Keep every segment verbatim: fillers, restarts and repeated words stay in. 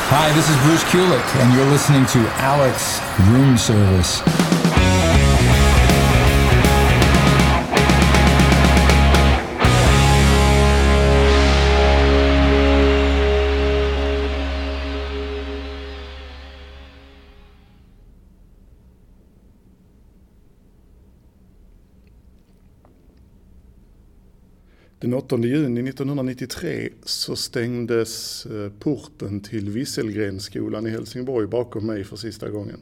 Hi, this is Bruce Kulick, and you're listening to Alex Room Service. Den åttonde juni nittonhundranittiotre så stängdes porten till Visselgrenskolan i Helsingborg bakom mig för sista gången.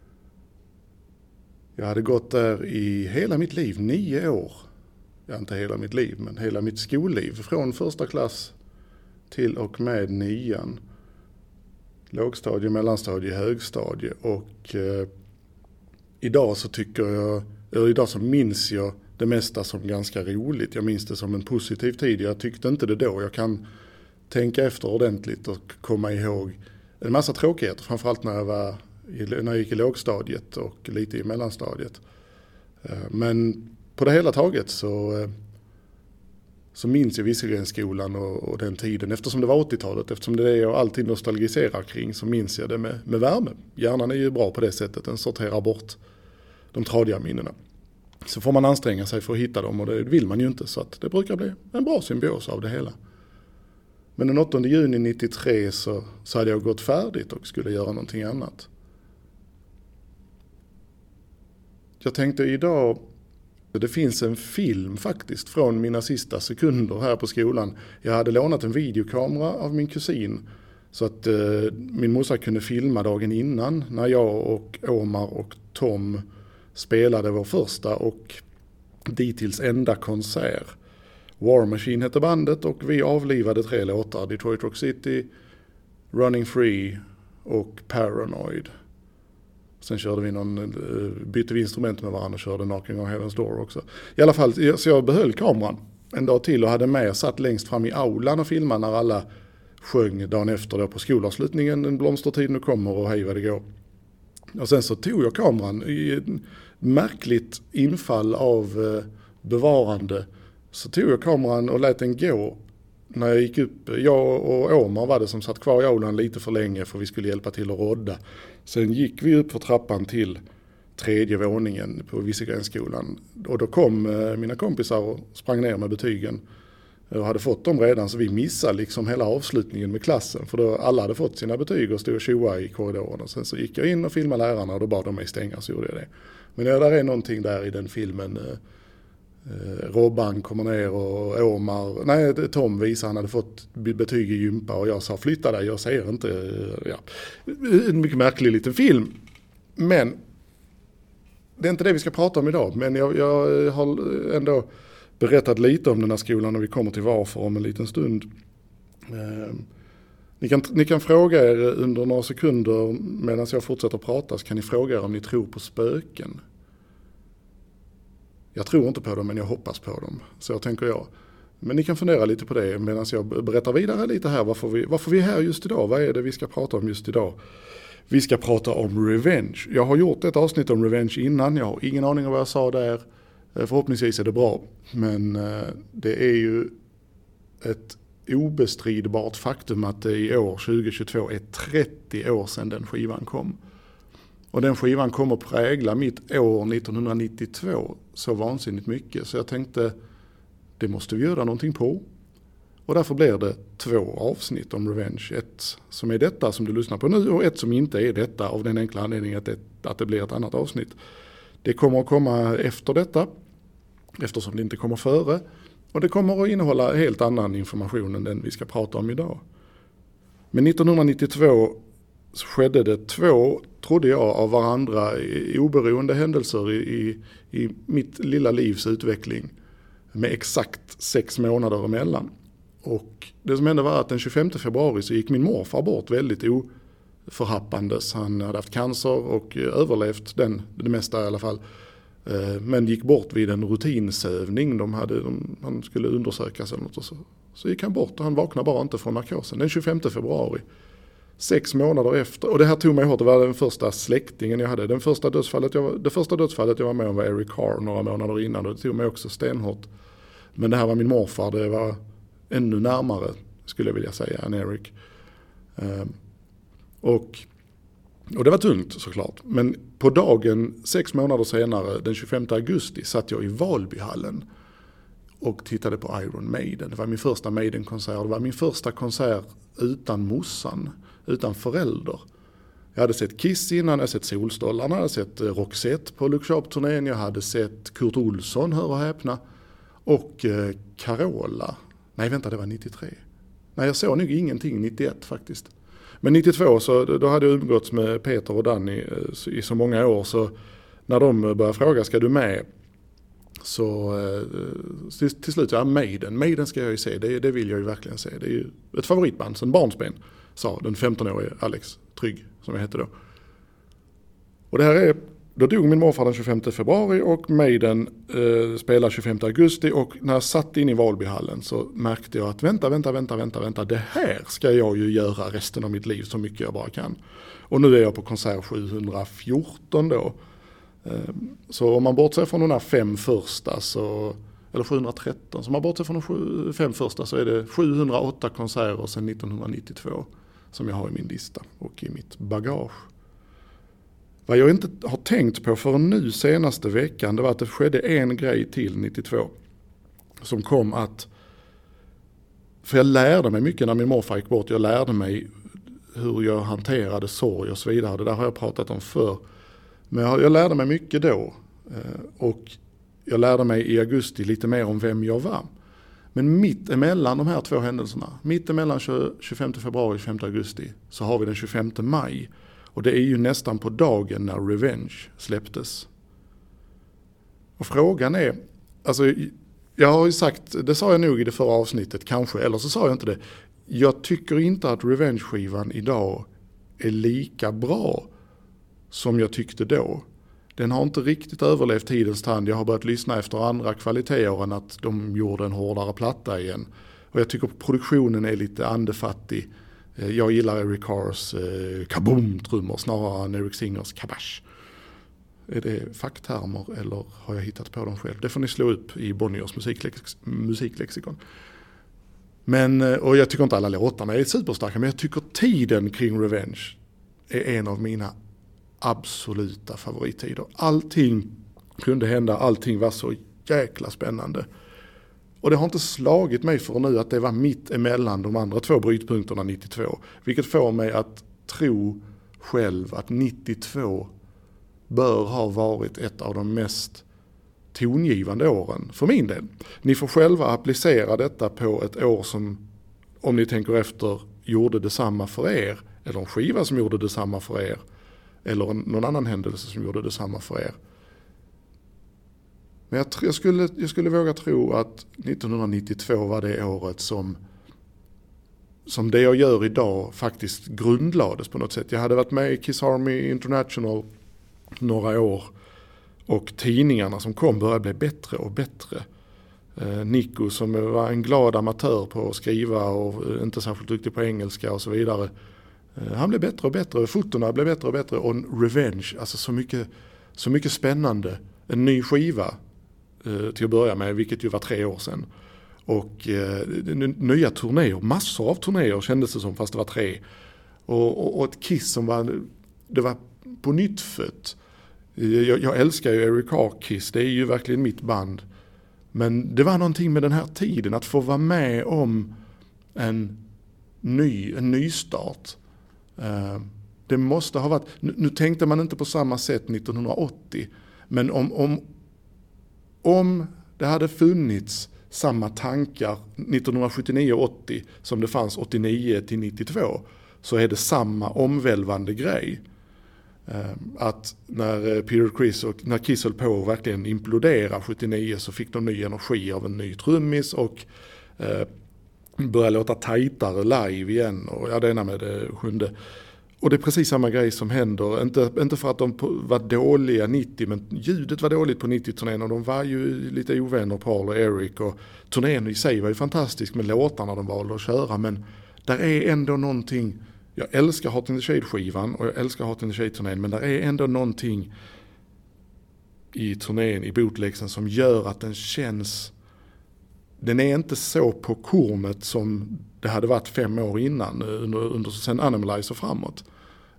Jag hade gått där i hela mitt liv, nio år. Ja, inte hela mitt liv, men hela mitt skolliv. Från första klass till och med nian. Lågstadie, mellanstadie, högstadie. Och eh, idag så tycker jag, eller idag så minns jag det mesta som ganska roligt. Jag minns det som en positiv tid. Jag tyckte inte det då. Jag kan tänka efter ordentligt och komma ihåg en massa tråkigheter. Framförallt när jag, var, när jag gick i lågstadiet och lite i mellanstadiet. Men på det hela taget så, så minns jag Visselgrenskolan och, och den tiden. Eftersom det var åttiotalet, eftersom det är det jag alltid nostalgiserar kring, så minns jag det med, med värme. Hjärnan är ju bra på det sättet. Den sorterar bort de tradiga minnena. Så får man anstränga sig för att hitta dem, och det vill man ju inte, så att det brukar bli en bra symbios av det hela. Men den åttonde juni nittiotre så, så hade jag gått färdigt och skulle göra någonting annat. Jag tänkte idag, det finns en film faktiskt från mina sista sekunder här på skolan. Jag hade lånat en videokamera av min kusin så att eh, min morsa kunde filma dagen innan när jag och Omar och Tom spelade vår första och dittills enda konsert. War Machine hette bandet och vi avlivade tre låtar. Detroit Rock City, Running Free och Paranoid. Sen körde vi någon, bytte vi instrument med varandra och körde Knocking on Heaven's Door också. I alla fall, så jag behöll kameran en dag till och hade med, satt längst fram i aulan och filmade när alla sjöng dagen efter då på skolavslutningen. En blomstertid nu kommer och hej vad det går. Och sen så tog jag kameran i ett märkligt infall av bevarande. Så tog jag kameran och lät den gå när jag gick upp. Jag och Omar var det som satt kvar i aulan lite för länge för vi skulle hjälpa till att rodda. Sen gick vi upp för trappan till tredje våningen på Visselgrenskolan. Och då kom mina kompisar och sprang ner med betygen. Och hade fått dem redan, så vi missade liksom hela avslutningen med klassen. För då alla hade fått sina betyg och stod och tjoa i korridoren. Och sen så gick jag in och filmade lärarna och då bad de mig stänga, så gjorde jag det. Men ja, där är någonting där i den filmen. Eh, Robban kommer ner och Omar, nej Tom visar han hade fått betyg i gympa och jag sa flytta dig, jag ser inte. Ja. En mycket märklig liten film. Men det är inte det vi ska prata om idag. Men jag, jag har ändå berättat lite om den här skolan och vi kommer till varför om en liten stund. Eh, ni, kan, ni kan fråga er under några sekunder medan jag fortsätter prata, så kan ni fråga er om ni tror på spöken. Jag tror inte på dem, men jag hoppas på dem. Så tänker jag. Men ni kan fundera lite på det medan jag berättar vidare lite här varför vi, varför vi är här just idag. Vad är det vi ska prata om just idag? Vi ska prata om Revenge. Jag har gjort ett avsnitt om Revenge innan. Jag har ingen aning om vad jag sa där. Förhoppningsvis är det bra. Men det är ju ett obestridbart faktum att det i år tjugohundratjugotvå är trettio år sedan den skivan kom. Och den skivan kommer prägla mitt år nittonhundranittiotvå så vansinnigt mycket. Så jag tänkte, det måste vi göra någonting på. Och därför blir det två avsnitt om Revenge. Ett som är detta som du lyssnar på nu och ett som inte är detta av den enkla anledningen att det, att det blir ett annat avsnitt. Det kommer att komma efter detta, eftersom det inte kommer före. Och det kommer att innehålla helt annan information än den vi ska prata om idag. Men nittonhundranittiotvå så skedde det två, trodde jag, av varandra oberoende händelser i, i, i mitt lilla livs utveckling med exakt sex månader emellan. Och det som hände var att den tjugofemte februari så gick min morfar bort väldigt oförhappandes. Han hade haft cancer och överlevt den, det mesta i alla fall. Men gick bort vid en rutinsövning. De hade, de, han skulle undersökas eller något och så. Så gick han bort och han vaknade bara inte från narkosen. Den tjugofemte februari. Sex månader efter. Och det här tog mig hårt. Det var den första släktingen jag hade. Den första dödsfallet jag var, det första dödsfallet jag var med om var Eric Carr några månader innan. Och det tog mig också stenhårt. Men det här var min morfar. Det var ännu närmare skulle jag vilja säga än Eric. Och, och det var tungt såklart. Men på dagen, sex månader senare, den tjugofemte augusti, satt jag i Valbyhallen och tittade på Iron Maiden. Det var min första Maiden-konsert. Det var min första konsert utan morsan, utan förälder. Jag hade sett Kiss innan, jag hade sett Solstollarna, jag hade sett Roxette på Look Sharp-turnén, jag hade sett Kurt Olsson, hör och häpna, och eh, Carola. Nej, vänta, det var nittiotre. Nej, jag såg nog ingenting nittioett faktiskt. Men nittiotvå, så då hade jag umgåtts med Peter och Danny eh, i så många år, så när de började fråga, ska du med? Så eh, till, till slut, ja, Maiden. Maiden ska jag ju se, det, det vill jag ju verkligen se. Det är ju ett favoritband sen barnsben, sa den femtonårige Alex Trygg, som jag hette då. Och det här är, då dog min morfar den tjugofemte februari och Maiden eh, spelar tjugofemte augusti, och när jag satt in i Valbyhallen så märkte jag att vänta, vänta, vänta, vänta, vänta, det här ska jag ju göra resten av mitt liv så mycket jag bara kan. Och nu är jag på konsert sjuhundrafjorton då. Eh, så om man bortser från de här fem första, så, eller sjuhundratretton, så om man bortser från de sju, fem första, så är det sjuhundraåtta konserter sedan nittonhundranittiotvå som jag har i min lista och i mitt bagage. Vad jag inte har tänkt på för nu senaste veckan, det var att det skedde en grej till nittiotvå som kom att, för jag lärde mig mycket när min morfar gick bort, jag lärde mig hur jag hanterade sorg och så vidare, det där har jag pratat om förr, men jag, jag lärde mig mycket då, och jag lärde mig i augusti lite mer om vem jag var. Men mitt emellan de här två händelserna, mitt emellan tjugofemte februari och tjugofemte augusti, så har vi den tjugofemte maj. Och det är ju nästan på dagen när Revenge släpptes. Och frågan är, alltså jag har ju sagt, det sa jag nog i det förra avsnittet kanske, eller så sa jag inte det. Jag tycker inte att Revenge-skivan idag är lika bra som jag tyckte då. Den har inte riktigt överlevt tidens tand. Jag har börjat lyssna efter andra kvaliteter än att de gjorde en hårdare platta igen. Och jag tycker produktionen är lite andefattig. Jag gillar Eric Carrs eh, kaboom-trummor snarare än Eric Singers kabash. Är det facktermer eller har jag hittat på dem själv? Det får ni slå upp i Bonniers musiklex- musiklexikon. Men, och jag tycker inte alla låtarna är superstarka, men jag tycker tiden kring Revenge är en av mina absoluta favorittider. Allting kunde hända, allting var så jäkla spännande. Och det har inte slagit mig för nu att det var mitt emellan de andra två brytpunkterna nittiotvå. Vilket får mig att tro själv att nittiotvå bör ha varit ett av de mest tongivande åren för min del. Ni får själva applicera detta på ett år som, om ni tänker efter, gjorde detsamma för er. Eller en skiva som gjorde detsamma för er. Eller någon annan händelse som gjorde detsamma för er. Men jag, jag, skulle, jag skulle våga tro att nittonhundranittiotvå var det året som, som det jag gör idag faktiskt grundlades på något sätt. Jag hade varit med i Kiss Army International några år och tidningarna som kom började bli bättre och bättre. Eh, Nico som var en glad amatör på att skriva och inte särskilt duktig på engelska och så vidare. Eh, han blev bättre och bättre, fotorna blev bättre och bättre och Revenge, alltså så mycket, så mycket spännande. En ny skiva till att börja med, vilket ju var tre år sedan. Och eh, nya turnéer, massor av turnéer kändes det som, fast det var tre. Och, och, och ett Kiss som var, det var på nytt fött. Jag, jag älskar ju Eric Carr Kiss, det är ju verkligen mitt band. Men det var någonting med den här tiden, att få vara med om en ny, en ny start. Eh, det måste ha varit, nu, nu tänkte man inte på samma sätt nittonhundraåttio, men om, om Om det hade funnits samma tankar nittonhundrasjuttionio åttio som det fanns åttionio till nittiotvå, så är det samma omvälvande grej. Att när Peter Criss och när Kiss höll på att verkligen implodera sjuttionio, så fick de ny energi av en ny trummis och eh, började låta tajtare live igen. Och ja, det ena med det sjunde. Och det är precis samma grej som händer. Inte, inte för att de var dåliga nittio, men ljudet var dåligt på nittio-turnén och de var ju lite ovänner, Paul och Eric. Och turnén i sig var ju fantastisk med låtarna de valde att köra. Men där är ändå någonting, jag älskar Hot in the Shade-skivan och jag älskar Hot in the Shade-turnén, men där är ändå någonting i turnén, i bootlegsen, som gör att den känns, den är inte så på kornet som det hade varit fem år innan, under, under sen Animalize och framåt.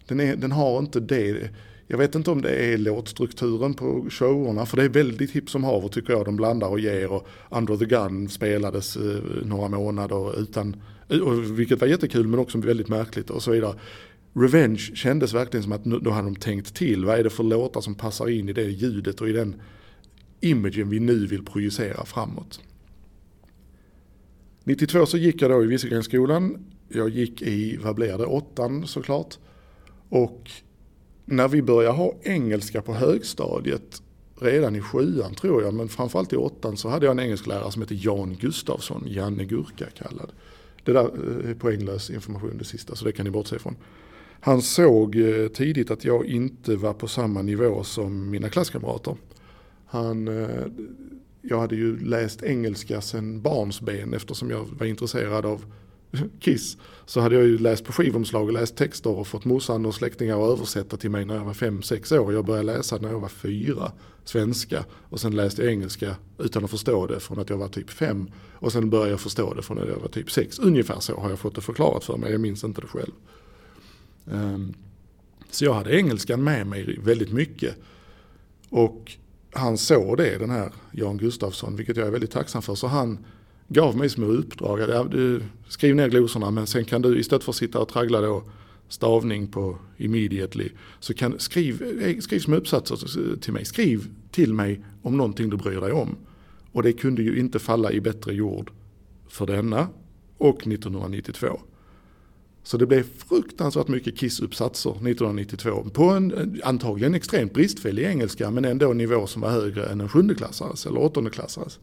Den, är, den har inte det. Jag vet inte om det är låtstrukturen på showerna, för det är väldigt hipp som haver tycker jag. De blandar och ger, och Under the Gun spelades eh, några månader utan, och, vilket var jättekul men också väldigt märkligt och så vidare. Revenge kändes verkligen som att då hade de tänkt till. Vad är det för låtar som passar in i det ljudet och i den imagen vi nu vill projicera framåt. nittiotvå så gick jag då i Wieselgrenskolan. Jag gick i, vad blev det, åttan såklart. Och när vi började ha engelska på högstadiet, redan i sjuan tror jag, men framförallt i åttan, så hade jag en engelsklärare som heter Jan Gustafsson, Janne Gurka kallad. Det där är poänglös information det sista, så det kan ni bortse ifrån. Han såg tidigt att jag inte var på samma nivå som mina klasskamrater. Han, jag hade ju läst engelska sedan barnsben eftersom jag var intresserad av Kiss. Så hade jag ju läst på skivomslag och läst texter och fått morsan och släktingar att översätta till mig när jag var fem sex år. Jag började läsa när jag var fyra, svenska. Och sen läste jag engelska utan att förstå det från att jag var typ fem. Och sen började jag förstå det från att jag var typ sex. Ungefär så har jag fått det förklarat för mig, jag minns inte det själv. Um, så jag hade engelskan med mig väldigt mycket. Och han såg det, den här Jan Gustafsson, vilket jag är väldigt tacksam för. Så han gav mig små uppdrag. Ja, du, skriv ner glosorna, men sen kan du istället för att sitta och traggla då stavning på immediately, så kan skriv, skriv små uppsatser till mig. Skriv till mig om någonting du bryr dig om. Och det kunde ju inte falla i bättre jord för denna och nittonhundranittiotvå. Så det blev fruktansvärt mycket Kiss-uppsatser nittonhundranittiotvå på en antagligen extremt bristfällig engelska, men ändå en nivå som var högre än en sjundeklassares eller åttondeklassares.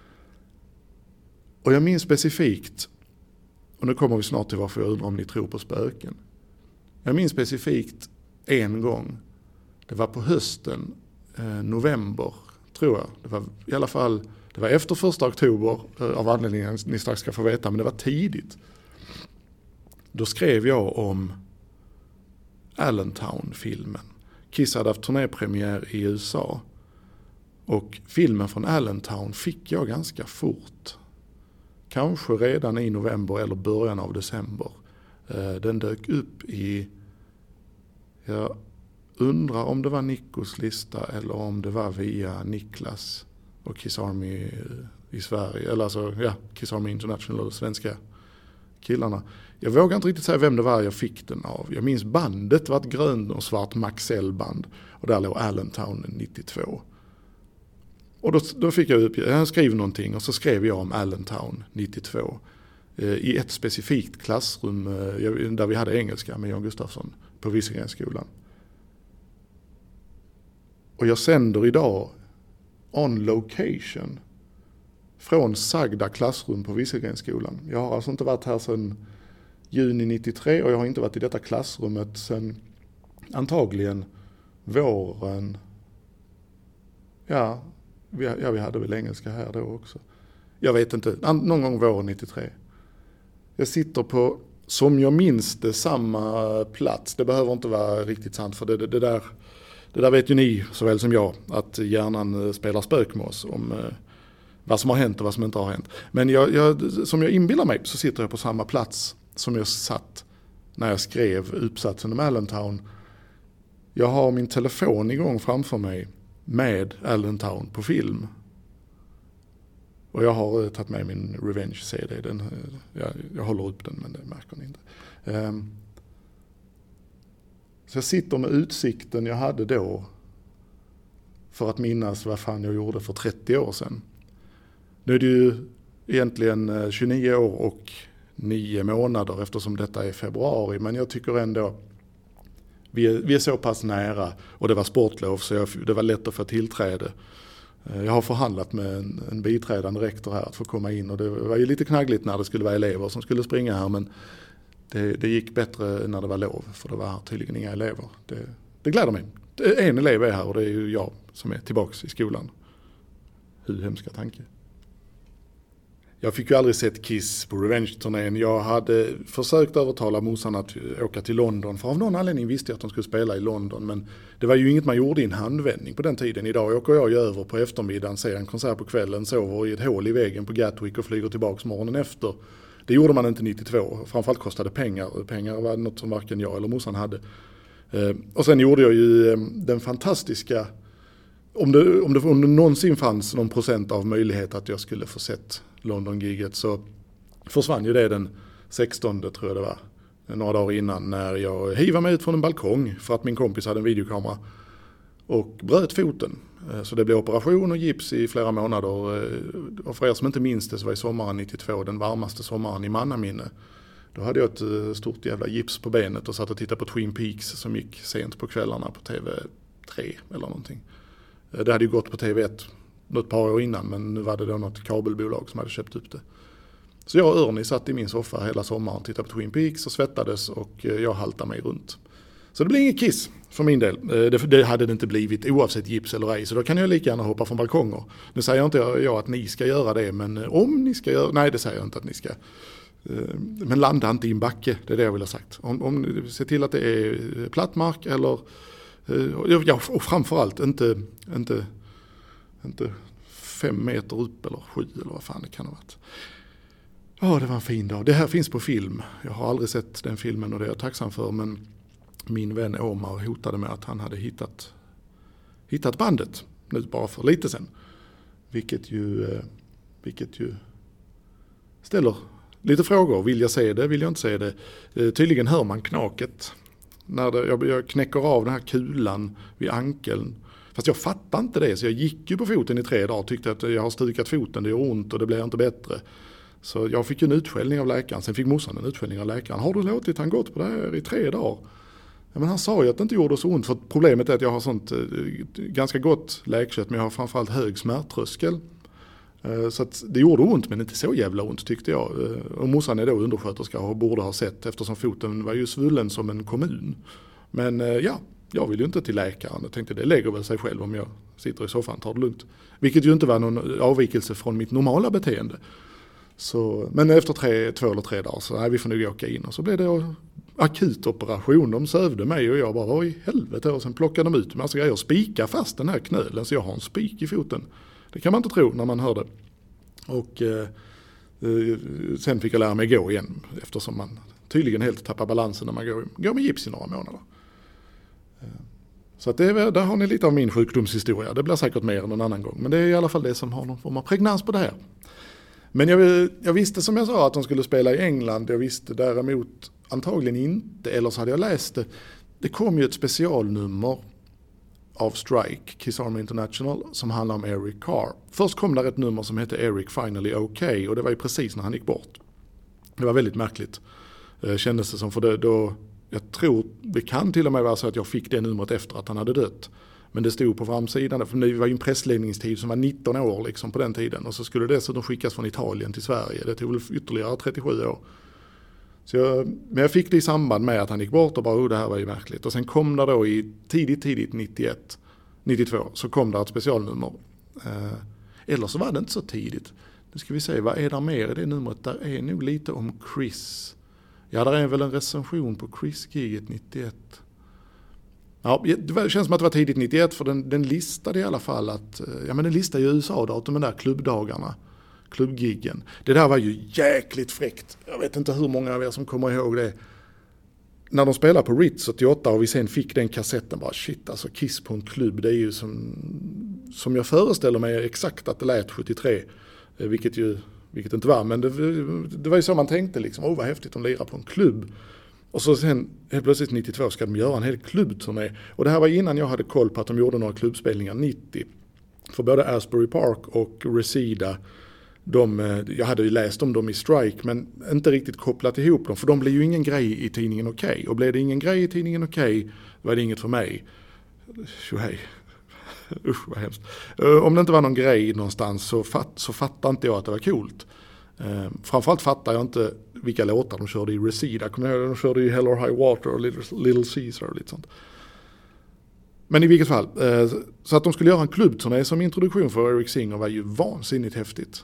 Och jag minns specifikt, och nu kommer vi snart till varför jag undrar om ni tror på spöken. Jag minns specifikt en gång, det var på hösten, eh, november tror jag. Det var i alla fall, det var efter första oktober eh, av anledningen ni strax ska få veta, men det var tidigt. Då skrev jag om Allentown-filmen. Kiss hade haft turnépremiär i U S A. Och filmen från Allentown fick jag ganska fort. Kanske redan i november eller början av december. Den dök upp i, jag undrar om det var Nickos lista eller om det var via Niklas och Kiss Army i Sverige. Eller alltså, ja, Kiss Army International och svenska killarna. Jag vågar inte riktigt säga vem det var jag fick den av. Jag minns bandet var ett grönt och svart Maxell-band. Och där låg Allentown nittiotvå. Och då, då fick jag upp, jag skrev någonting och så skrev jag om Allentown nittiotvå. Eh, I ett specifikt klassrum eh, där vi hade engelska med Jan Gustafsson på Wieselgrenskolan. Och jag sänder idag on location från sagda klassrum på Wieselgrenskolan. Jag har alltså inte varit här sedan juni nittiotre och jag har inte varit i detta klassrummet sedan antagligen våren. Ja, vi, ja, vi hade väl engelska här då också. Jag vet inte, någon gång våren nittiotre. Jag sitter på, som jag minns det, samma plats. Det behöver inte vara riktigt sant, för det, det, det, där, det där vet ju ni så väl som jag, att hjärnan spelar spök med oss om vad som har hänt och vad som inte har hänt. Men jag, jag, som jag inbillar mig så sitter jag på samma plats som jag satt när jag skrev uppsatsen om Allentown. Jag har min telefon igång framför mig med Allentown på film. Och jag har tagit med min Revenge-C D. Den, jag, jag håller upp den, men det märker ni inte. Um, så jag sitter med utsikten jag hade då för att minnas vad fan jag gjorde för trettio år sedan. Nu är det ju egentligen tjugonio år och nio månader eftersom detta är februari. Men jag tycker ändå, vi är, vi är så pass nära och det var sportlov så jag, det var lätt att få tillträde. Jag har förhandlat med en, en biträdande rektor här att få komma in och det var ju lite knaggligt när det skulle vara elever som skulle springa här, men det, det gick bättre när det var lov för det var tydligen inga elever. Det, det gläder mig. En elev är här och det är ju jag som är tillbaka i skolan. Hur hemska tanke. Jag fick ju aldrig sett Kiss på Revenge-turnén. Jag hade försökt övertala morsan att åka till London. För av någon anledning visste jag att de skulle spela i London. Men det var ju inget man gjorde i en handvändning på den tiden. Idag åker jag ju över på eftermiddagen, ser en konsert på kvällen, sover i ett hål i väggen på Gatwick och flyger tillbaka morgonen efter. Det gjorde man inte nittiotvå. Framförallt kostade pengar. Pengar var något som varken jag eller morsan hade. Och sen gjorde jag ju den fantastiska, om det, om det, om det någonsin fanns någon procent av möjlighet att jag skulle få sett London-giget, så försvann ju det den sextonde tror jag det var. Några dagar innan, när jag hivade mig ut från en balkong för att min kompis hade en videokamera och bröt foten. Så det blev operation och gips i flera månader. Och för er som inte minns det, så var i sommaren nittiotvå den varmaste sommaren i mannaminne. Då hade jag ett stort jävla gips på benet och satt och tittade på Twin Peaks som gick sent på kvällarna på T V tre eller någonting. Det hade ju gått på T V ett något par år innan, men nu var det då något kabelbolag som hade köpt upp det. Så jag och Örni satt i min soffa hela sommaren och tittade på Twin Peaks och svettades, och jag haltade mig runt. Så det blev inget kiss för min del. Det, det hade det inte blivit oavsett gips eller ej, så då kan jag lika gärna hoppa från balkonger. Nu säger inte jag att ni ska göra det, men om ni ska göra, nej det säger jag inte att ni ska. Men landa inte i en backe, det är det jag vill ha sagt. Om, om se till att det är platt mark eller, ja, och framförallt inte, inte, inte fem meter upp eller sju eller vad fan det kan ha varit. Ja, det var en fin dag. Det här finns på film. Jag har aldrig sett den filmen och det är jag tacksam för. Men min vän Omar hotade med att han hade hittat, hittat bandet nu bara för lite sen. Vilket ju, vilket ju ställer lite frågor. Vill jag se det? Vill jag inte se det? Tydligen hör man knaket. När det, jag, jag knäcker av den här kulan vid ankeln. Fast jag fattar inte det. Så jag gick ju på foten i tre dagar. Tyckte att jag har stukat foten. Det gör ont och det blir inte bättre. Så jag fick ju en utskällning av läkaren. Sen fick morsan en utskällning av läkaren. Har du låtit han gått på det här i tre dagar? Ja, men han sa ju att det inte gjorde så ont. För problemet är att jag har sånt eh, ganska gott läkkött. Men jag har framförallt hög smärttröskel. Eh, så att det gjorde ont, men inte så jävla ont tyckte jag. Eh, och morsan är då undersköterska och borde ha sett. Eftersom foten var ju svullen som en kommun. Men eh, ja, jag vill ju inte till läkaren. Jag tänkte det lägger väl sig själv om jag sitter i soffan, tar det lugnt. Vilket ju inte var någon avvikelse från mitt normala beteende. Så, men efter tre, två eller tre dagar så nej, vi får nog åka in. Och så blev det akut operation. De sövde mig och jag bara, vad i helvete? Och sen plockade de ut med massa grejer och spika fast den här knölen. Så jag har en spik i foten. Det kan man inte tro när man hör det. Och eh, sen fick jag lära mig gå igen. Eftersom man tydligen helt tappar balansen när man går, går med gips i några månader. Så att det är, där har ni lite av min sjukdomshistoria. Det blir säkert mer än någon annan gång. Men det är i alla fall det som har någon form av pregnans på det här. Men jag, jag visste som jag sa att de skulle spela i England. Jag visste däremot antagligen inte, eller så hade jag läst det. Det kom ju ett specialnummer av Strike, Kiss Army International, som handlar om Eric Carr. Först kom där ett nummer som hette Eric Finally OK, och det var ju precis när han gick bort. Det var väldigt märkligt, kändes det som, för det, då, jag tror det kan till och med vara så att jag fick det numret efter att han hade dött. Men det stod på framsidan, för det var ju en pressläggningstid som var nitton år liksom på den tiden. Och så skulle det dessutom skickas från Italien till Sverige. Det tog väl ytterligare trettiosju år. Så jag, men jag fick det i samband med att han gick bort och bara, oh, det här var ju märkligt. Och sen kom det då i tidigt, tidigt nittioett, nittiotvå så kom det ett specialnummer. Eh, eller så var det inte så tidigt. Nu ska vi se, vad är det mer i det numret? Där är nog lite om Chris. Ja, där är väl en recension på Chris-giget nittioett. Ja, det känns som att det var tidigt nittioett, för den, den listade i alla fall att, ja men den listade ju U S A-datumen där, klubbdagarna, klubbgiggen. Det där var ju jäkligt fräckt. Jag vet inte hur många av er som kommer ihåg det. När de spelade på Ritz åttioåtta och vi sen fick den kassetten, bara shit, alltså Kiss på en klubb, det är ju som, som jag föreställer mig exakt att det lät sjuttiotre, vilket ju, vilket inte var, men det, det var ju så man tänkte liksom, åh vad häftigt de lirar på en klubb. Och så sen helt plötsligt nittiotvå ska de göra en hel klubbturné. Och det här var innan jag hade koll på att de gjorde några klubbspelningar nittio. För både Asbury Park och Reseda, de, jag hade ju läst om dem i Strike men inte riktigt kopplat ihop dem. För de blev ju ingen grej i tidningen Okej. Okay. Och blev det ingen grej i tidningen Okej, okay, var det inget för mig. Tjohej. Usch vad hemskt. Om det inte var någon grej någonstans så, fatt, så fattade inte jag att det var coolt. Uh, framförallt fattar jag inte vilka låtar de körde i Reseda. Kommer jag ihåg, de körde ju Hell or High Water och Little, Little Caesar och lite sånt. Men i vilket fall, uh, så att de skulle göra en klubbturné som introduktion för Eric Singer var ju vansinnigt häftigt.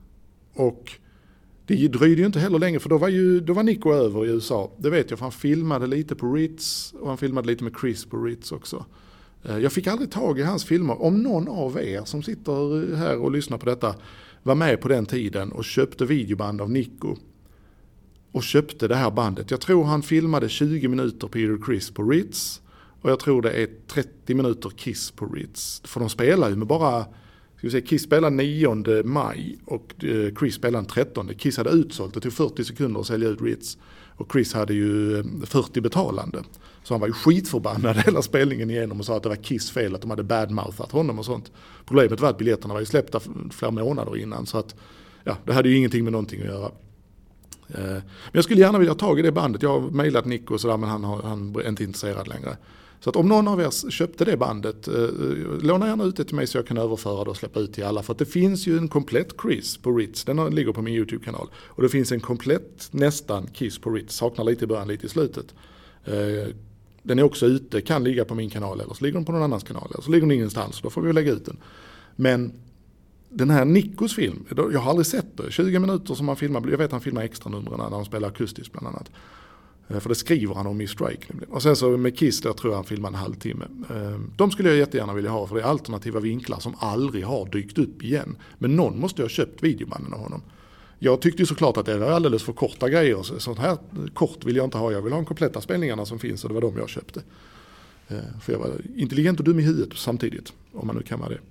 Och det dröjde ju inte heller länge, för då var ju då var Nico över i U S A. Det vet jag, för han filmade lite på Ritz och han filmade lite med Chris på Ritz också. Uh, jag fick aldrig tag i hans filmer. Om någon av er som sitter här och lyssnar på detta var med på den tiden och köpte videoband av Nico och köpte det här bandet. Jag tror han filmade tjugo minuter Peter Criss på Ritz Och jag tror det är trettio minuter Kiss på Ritz. För de spelar ju med bara, ska vi säga, Kiss spelar nionde maj och Chris spelar den trettonde. Kiss hade utsålt, det tog fyrtio sekunder att sälja ut Ritz. Och Chris hade ju fyrtio betalande. Så han var ju skitförbannad hela spelningen igenom och sa att det var Kiss fel, att de hade badmouthat honom och sånt. Problemet var att biljetterna var ju släppta flera månader innan, så att ja, det hade ju ingenting med någonting att göra. Men jag skulle gärna vilja ha tag i det bandet. Jag har mejlat Nick och sådär, men han, har, han är inte intresserad längre. Så att om någon av er köpte det bandet, eh, låna gärna ut det till mig så jag kan överföra det och släppa ut till alla. För att det finns ju en komplett Chris på Ritz, den ligger på min YouTube-kanal. Och det finns en komplett nästan Kiss på Ritz, saknar lite i början, lite i slutet. Eh, den är också ute, kan ligga på min kanal eller så ligger den på någon annans kanal eller så ligger den ingenstans, då får vi lägga ut den. Men den här Nickos film, jag har aldrig sett det, tjugo minuter som han filmar, jag vet han filmar extra numren när han spelar akustiskt bland annat. För det skriver han om i Strike. Och sen så med Kiss, där tror jag han filmar en halvtimme. De skulle jag jättegärna vilja ha, för det är alternativa vinklar som aldrig har dykt upp igen. Men någon måste ju ha köpt videobanden av honom. Jag tyckte ju såklart att det var alldeles för korta grejer. Sånt här kort vill jag inte ha. Jag vill ha de kompletta spelningarna som finns, och det var de jag köpte. För jag var intelligent och dum i huvudet samtidigt, om man nu kan vara det.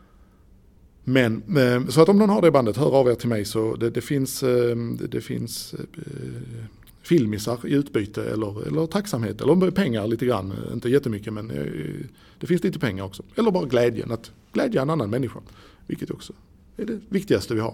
Men, så att om någon har det bandet, hör av er till mig, så det, det finns... Det finns filmisar i utbyte eller, eller tacksamhet eller pengar lite grann, inte jättemycket, men det finns lite pengar också. Eller bara glädjen, att glädja en annan människa, vilket också är det viktigaste vi har.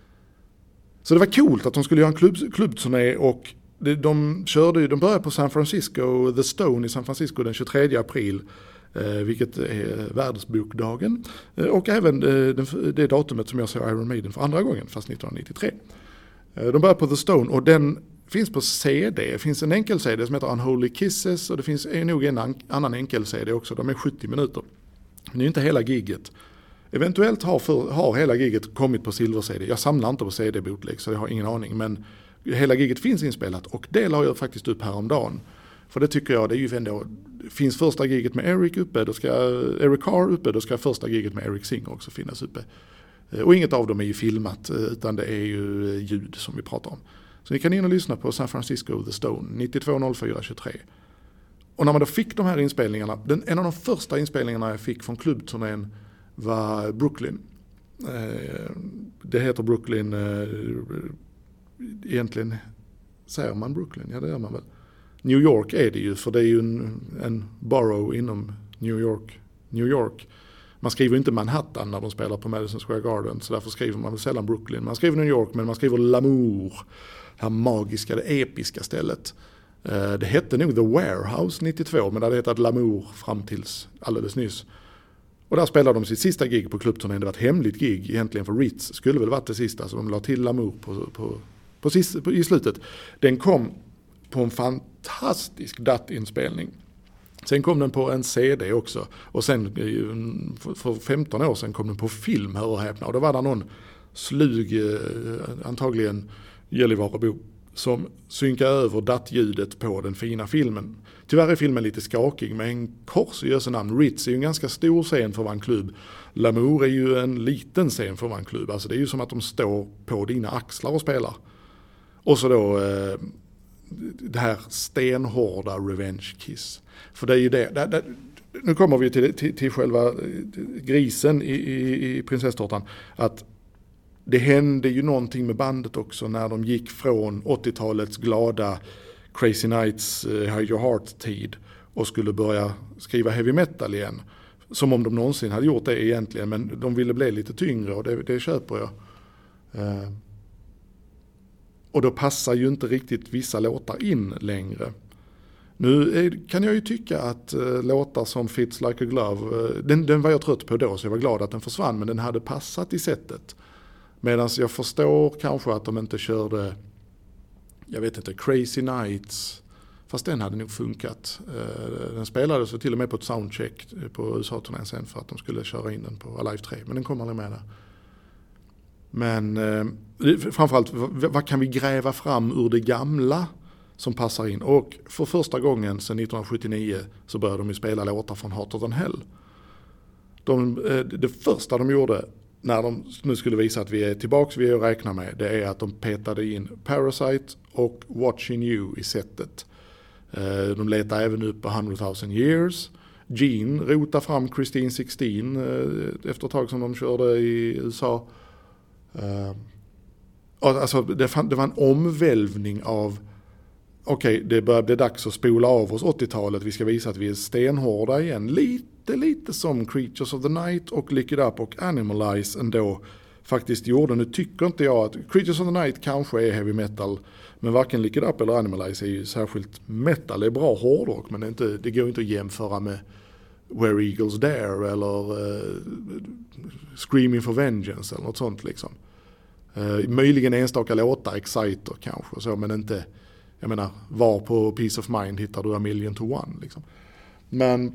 Så det var coolt att de skulle göra en klubb, klubbturné, och de, de körde, de började på San Francisco, The Stone i San Francisco den tjugotredje april, eh, vilket är världsbokdagen, eh, och även eh, det, det datumet som jag såg Iron Maiden för andra gången, fast nittonhundranittiotre. Eh, de började på The Stone, och den finns på C D. Det finns en enkel C D som heter Unholy Kisses, och det finns nog en an- annan enkel C D också. De är sjuttio minuter. Men det är inte hela giget. Eventuellt har, för, har hela giget kommit på silver-C D. Jag samlar inte på C D-bootleg, så jag har ingen aning. Men hela giget finns inspelat, och det la jag faktiskt upp häromdagen. För det tycker jag, det är ju ändå, finns första giget med Eric uppe, då ska Eric Carr uppe, då ska första giget med Eric Singer också finnas uppe. Och inget av dem är ju filmat, utan det är ju ljud som vi pratar om. Så ni kan in och lyssna på San Francisco The Stone, nittiotvå noll fyra tjugotre. Och när man då fick de här inspelningarna, den, en av de första inspelningarna jag fick från klubbturnén var Brooklyn. Eh, det heter Brooklyn, eh, egentligen säger man Brooklyn, ja det gör man väl. New York är det ju, för det är ju en, en borough inom New York. New York. Man skriver inte Manhattan när de spelar på Madison Square Garden, så därför skriver man väl sällan Brooklyn. Man skriver New York, men man skriver L'Amour, det här magiska, det episka stället. Det hette nog The Warehouse nittiotvå, men det hade hetat L'Amour fram tills alldeles nyss. Och där spelade de sitt sista gig på klubbturnén. Det var ett hemligt gig egentligen, för Ritz skulle väl varit det sista, så de la till L'Amour på, på, på, sis, på, i slutet. Den kom på en fantastisk D A T-inspelning. Sen kom den på en C D också, och sen för femton år sedan kom den på film, hör och häpna. Och då var det någon slug, antagligen Gällivarebo, som synkade över D A T-ljudet på den fina filmen. Tyvärr är filmen lite skakig, med en kors i Jössenamn. Ritz är ju en ganska stor scen för en klubb. L'Amour är ju en liten scen för en klubb. Alltså det är ju som att de står på dina axlar och spelar. Och så då eh, det här stenhårda Revenge Kiss. För det är ju det, det, det nu kommer vi till, till, till själva grisen i, i, i prinsesstårtan, att det hände ju någonting med bandet också när de gick från åttiotalets glada Crazy Nights, uh, Hide Your Heart-tid och skulle börja skriva heavy metal igen. Som om de någonsin hade gjort det egentligen, men de ville bli lite tyngre, och det, det köper jag. Uh, och då passar ju inte riktigt vissa låtar in längre. Nu är, kan jag ju tycka att uh, låtar som Fits Like a Glove, uh, den, den var jag trött på då, så jag var glad att den försvann, men den hade passat i sättet. Medan jag förstår kanske att de inte körde, jag vet inte, Crazy Nights, fast den hade nog funkat. Uh, den spelades till och med på ett soundcheck på U S A-turnén sen för att de skulle köra in den på Alive tre, men den kom aldrig med där. Men uh, framförallt, vad, vad kan vi gräva fram ur det gamla som passar in? Och för första gången sedan nittonhundrasjuttionio så började de ju spela låtar från Hotter Than Hell. De, uh, det första de gjorde när de nu skulle visa att vi är tillbaka, vi är att räkna med, det är att de petade in Parasite och Watching You i sättet. De letar även upp A hundred thousand years. Gene rotar fram Christine sexton efter ett tag som de körde i U S A. Alltså det, fann, det var en omvälvning av okej, okay, det börjar bli dags att spola av oss åttiotalet. Vi ska visa att vi är stenhårda igen. Lite, lite som Creatures of the Night och Lick It Up och Animalize ändå faktiskt gjorde. Nu tycker inte jag att Creatures of the Night kanske är heavy metal, men varken Lick It Up eller Animalize är ju särskilt metal. Det är bra hårdrock, men det, är inte, det går inte att jämföra med Where Eagles Dare eller uh, Screaming for Vengeance eller något sånt liksom. Uh, möjligen enstaka låtar, Exciter kanske, så, men inte, jag menar, var på Peace of Mind hittar du A Million to One liksom. Men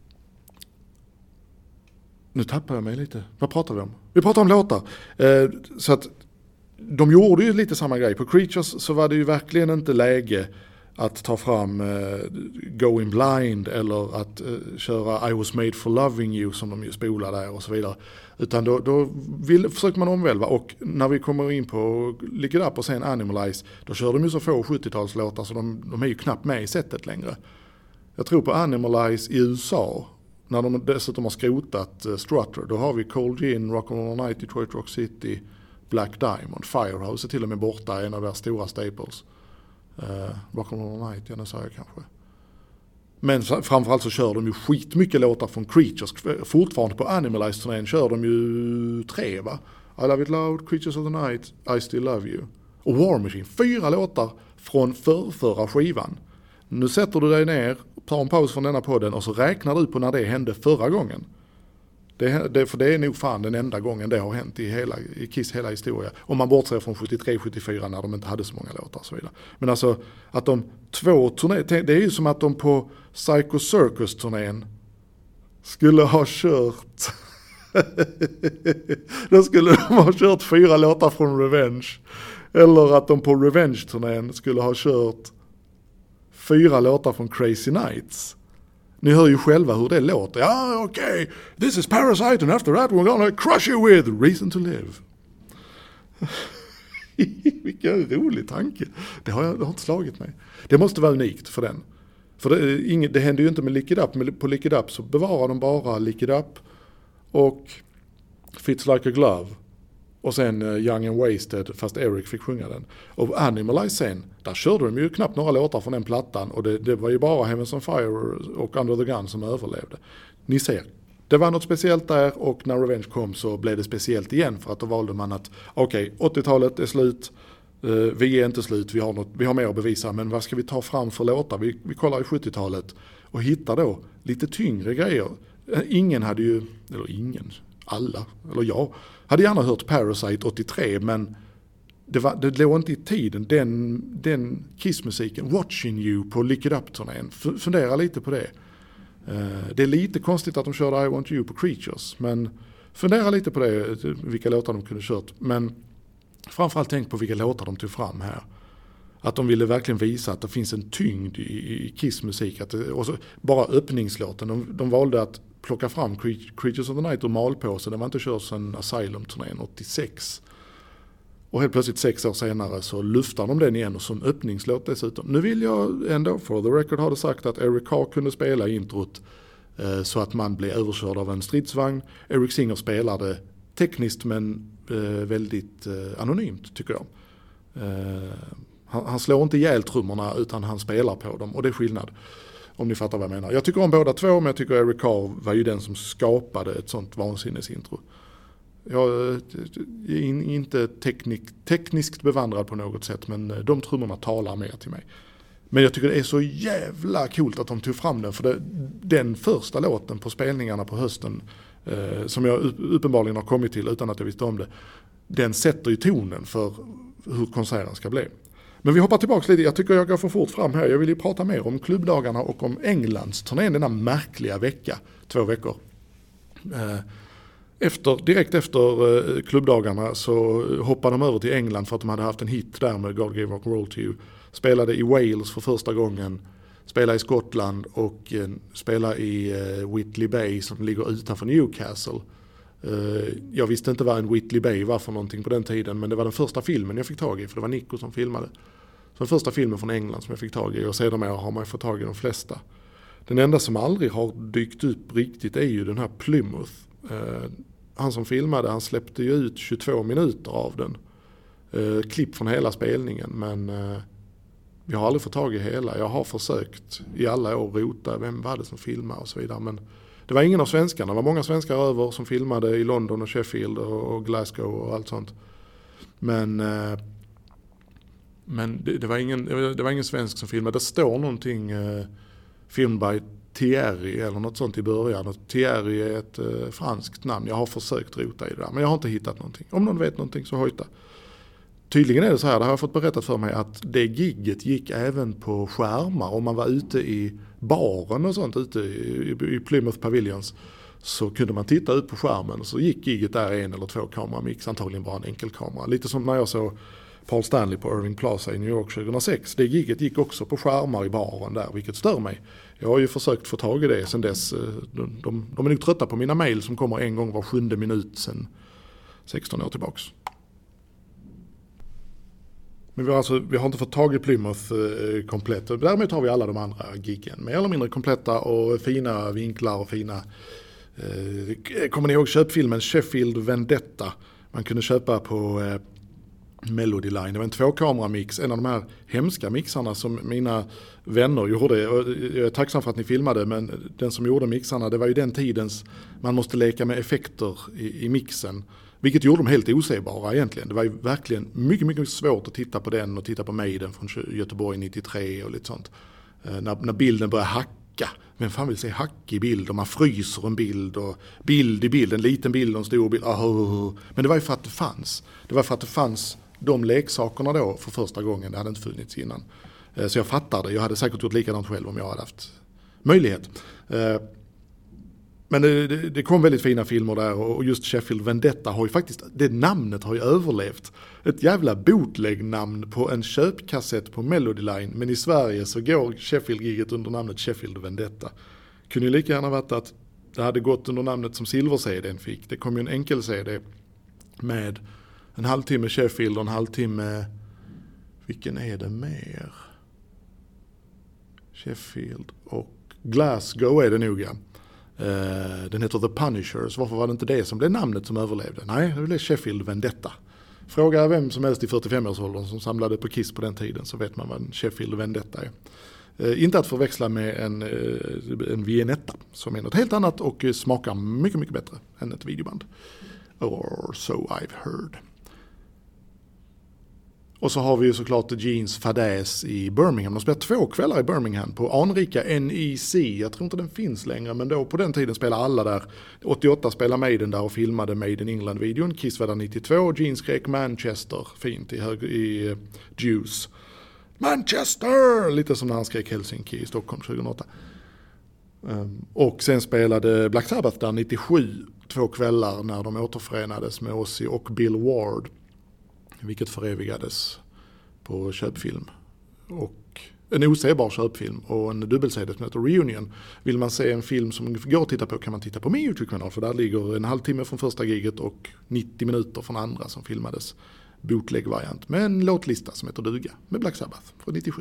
nu tappar jag mig lite. Vad pratar vi om? Vi pratar om låtar. Uh, så att de gjorde ju lite samma grej. På Creatures så var det ju verkligen inte läge att ta fram uh, Going Blind eller att uh, köra I Was Made for Loving You som de ju spolar där och så vidare. Utan då, då vill, försöker man omvälva, och när vi kommer in på Lick It Up och sen Animalize, då kör de ju så få sjuttiotalslåtar så de, de är ju knappt med i sättet längre. Jag tror på Animalize i U S A, när de dessutom har skrotat uh, Strutter, då har vi Cold Gin, Rock'n'Roll All Night, Detroit Rock City, Black Diamond, Firehouse är till och med borta, en av deras stora staples. Uh, Rock'n'Roll All Night, ja, det sa jag kanske. Men framförallt så kör de ju skitmycket låtar från Creatures. Fortfarande på Animalize-turnén kör de ju tre, va? I Love It Loud, Creatures of the Night, I Still Love You. Och War Machine, fyra låtar från förrförra skivan. Nu sätter du dig ner, tar en paus från denna podden och så räknar du på när det hände förra gången. Det, det, för det är nog fan den enda gången det har hänt i, hela, i Kiss hela historia. Om man bortser från sjuttiotre sjuttiofyra när de inte hade så många låtar och så vidare. Men alltså att de två turné, det är ju som att de på Psycho Circus-turnén skulle ha kört då skulle de ha kört fyra låtar från Revenge. Eller att de på Revenge-turnén skulle ha kört fyra låtar från Crazy Nights. Ni hör ju själva hur det låter. Ja, okej. Okay. This is Parasite and after that we're gonna crush you with Reason to Live. Vilken rolig tanke. Det har, jag, det har inte slagit mig. Det måste vara unikt för den. För det, inget, det händer ju inte med Lick It Up. Men på Lick It Up så bevarar de bara Lick It Up och Fits Like a Glove. Och sen uh, Young and Wasted, fast Eric fick sjunga den. Och Animalize sen, där körde de ju knappt några låtar från den plattan. Och det, det var ju bara Heavens on Fire och Under the Gun som överlevde. Ni ser, det var något speciellt där, och när Revenge kom så blev det speciellt igen. För att då valde man att, okej, okay, åttiotalet är slut, uh, vi är inte slut, vi har, något, vi har mer att bevisa. Men vad ska vi ta fram för låtar? Vi, vi kollar i sjuttiotalet och hittar då lite tyngre grejer. Ingen hade ju, eller ingen, alla, eller jag, hade gärna hört Parasite åttiotre, men det, var, det låg inte i tiden. Den, den Kiss-musiken, Watching You på Lick It Up-turnén, F- fundera lite på det. Uh, det är lite konstigt att de körde I Want You på Creatures, men fundera lite på det, vilka låtar de kunde kört. Men framförallt tänk på vilka låtar de tog fram här. Att de ville verkligen visa att det finns en tyngd i, i Kiss-musik. Att det, och så, bara öppningslåten, de, de valde att plocka fram Creatures of the Night och malpåse. Den var inte kört sedan Asylum-turnén åttiosex. Och helt plötsligt sex år senare så luftar de den igen och som öppningslåt dessutom. Nu vill jag ändå, for the record, ha det sagt att Eric Carr kunde spela introt eh, så att man blev överkörd av en stridsvagn. Eric Singer spelade tekniskt men eh, väldigt eh, anonymt, tycker jag. Eh, han, han slår inte ihjäl trummorna utan han spelar på dem, och det är skillnad. Om ni fattar vad jag menar. Jag tycker om båda två, men jag tycker Eric Carr var ju den som skapade ett sånt vansinnesintro. Jag är inte teknik, tekniskt bevandrad på något sätt, men de trummorna talar mer till mig. Men jag tycker det är så jävla coolt att de tog fram den, för det, den första låten på spelningarna på hösten, eh, som jag uppenbarligen har kommit till utan att jag visste om det, den sätter ju tonen för hur konserten ska bli. Men vi hoppar tillbaka lite. Jag tycker jag går för fort fram här. Jag vill ju prata mer om klubbdagarna och om Englands turnén denna märkliga vecka. Två veckor. Efter, direkt efter klubbdagarna så hoppade de över till England för att de hade haft en hit där med God Gave Rock and Roll to You. Spelade i Wales för första gången. Spelade i Skottland och spelade i Whitley Bay som ligger utanför Newcastle. Jag visste inte vad en Whitley Bay var för någonting på den tiden, men det var den första filmen jag fick tag i, för det var Nico som filmade. Så den första filmen från England som jag fick tag i, och sedermera har man fått tag i de flesta. Den enda som aldrig har dykt upp riktigt är ju den här Plymouth. Eh, han som filmade, han släppte ju ut tjugotvå minuter av den. Eh, klipp från hela spelningen, men eh, vi har aldrig fått tag i hela. Jag har försökt i alla år rota vem var det som filmade och så vidare, men det var ingen av svenskarna. Det var många svenskar över som filmade i London och Sheffield och Glasgow och allt sånt. Men, eh, men det, det, var ingen, det var ingen svensk som filmade. Det står någonting eh, film by Thierry eller något sånt i början. Och Thierry är ett eh, franskt namn. Jag har försökt rota i det där, men jag har inte hittat någonting. Om någon vet någonting så hojta. Tydligen är det så här, det har jag fått berättat för mig, att det gigget gick även på skärmar. Om man var ute i baren och sånt, ute i, i Plymouth Pavilions, så kunde man titta ut på skärmen och så gick gigget där en eller två kameramix, antagligen bara en enkelkamera. Lite som när jag såg Paul Stanley på Irving Plaza i New York tjugohundrasex. Det gigget gick också på skärmar i baren där, vilket stör mig. Jag har ju försökt få tag i det sedan dess. De, de, de är nog trötta på mina mejl som kommer en gång var sjunde minut sedan sexton år tillbaks. Men vi har, alltså, vi har inte fått tag i Plymouth eh, komplett. Däremot har vi alla de andra giggen. Mer eller mindre kompletta och fina vinklar och fina... Eh, kommer ni ihåg köpfilmen Sheffield Vendetta? Man kunde köpa på eh, Melody Line. Det var en tvåkameramix. En av de här hemska mixarna som mina vänner gjorde. Jag är tacksam för att ni filmade, men den som gjorde mixarna, det var ju den tidens... Man måste leka med effekter i, i mixen. Vilket gjorde dem helt osebara egentligen. Det var ju verkligen mycket, mycket svårt att titta på den och titta på Maiden från Göteborg nittiotre och lite sånt. Eh, när, när bilden börjar hacka. Vem fan vill se hack i bild? Och man fryser en bild och bild i bild. En liten bild och en stor bild. Oh. Men det var ju för att det fanns. Det var för att det fanns de leksakerna då för första gången. Det hade inte funnits innan. Eh, så jag fattar det. Jag hade säkert gjort likadant själv om jag hade haft möjlighet. Eh, Men det, det, det kom väldigt fina filmer där, och just Sheffield Vendetta har ju faktiskt, det namnet har ju överlevt. Ett jävla bootleg-namn på en köpkassett på Melody Line, men i Sverige så går Sheffield-giget under namnet Sheffield Vendetta. Kunde ju lika gärna varit att det hade gått under namnet som Silver-C D:n fick. Det kom ju en enkel-C D med en halvtimme Sheffield och en halvtimme, vilken är det mer? Sheffield och Glasgow är det nog, ja. Uh, den heter The Punishers. Varför var det inte det som blev namnet som överlevde? Nej, det blev Sheffield Vendetta. Fråga vem som helst i fyrtiofem-årsåldern som samlade på Kiss på den tiden, så vet man vad en Sheffield Vendetta är. Uh, inte att förväxla med en, uh, en Viennetta som är något helt annat och smakar mycket, mycket bättre än ett videoband. Or so I've heard. Och så har vi ju såklart Genes fadäs i Birmingham. De spelar två kvällar i Birmingham på anrika N E C. Jag tror inte den finns längre, men då på den tiden spelade alla där. åttioåtta spelade Maiden där och filmade Made in England-videon. Kiss var där nittiotvå. Genes skrek Manchester, fint i, hög, i uh, Juice. Manchester! Lite som när han skrek Helsinki i Stockholm tjugohundraåtta. Um, och sen spelade Black Sabbath där nittiosju, två kvällar när de återförenades med Ozzy och Bill Ward. Vilket förevigades på köpfilm. Och en osebar köpfilm och en dubbel-C D som heter Reunion. Vill man se en film som går att titta på kan man titta på min YouTube-kanal. För där ligger en halvtimme från första giget och nittio minuter från andra som filmades. Bootleg-variant med en låtlista som heter Duga med Black Sabbath från nittiosju.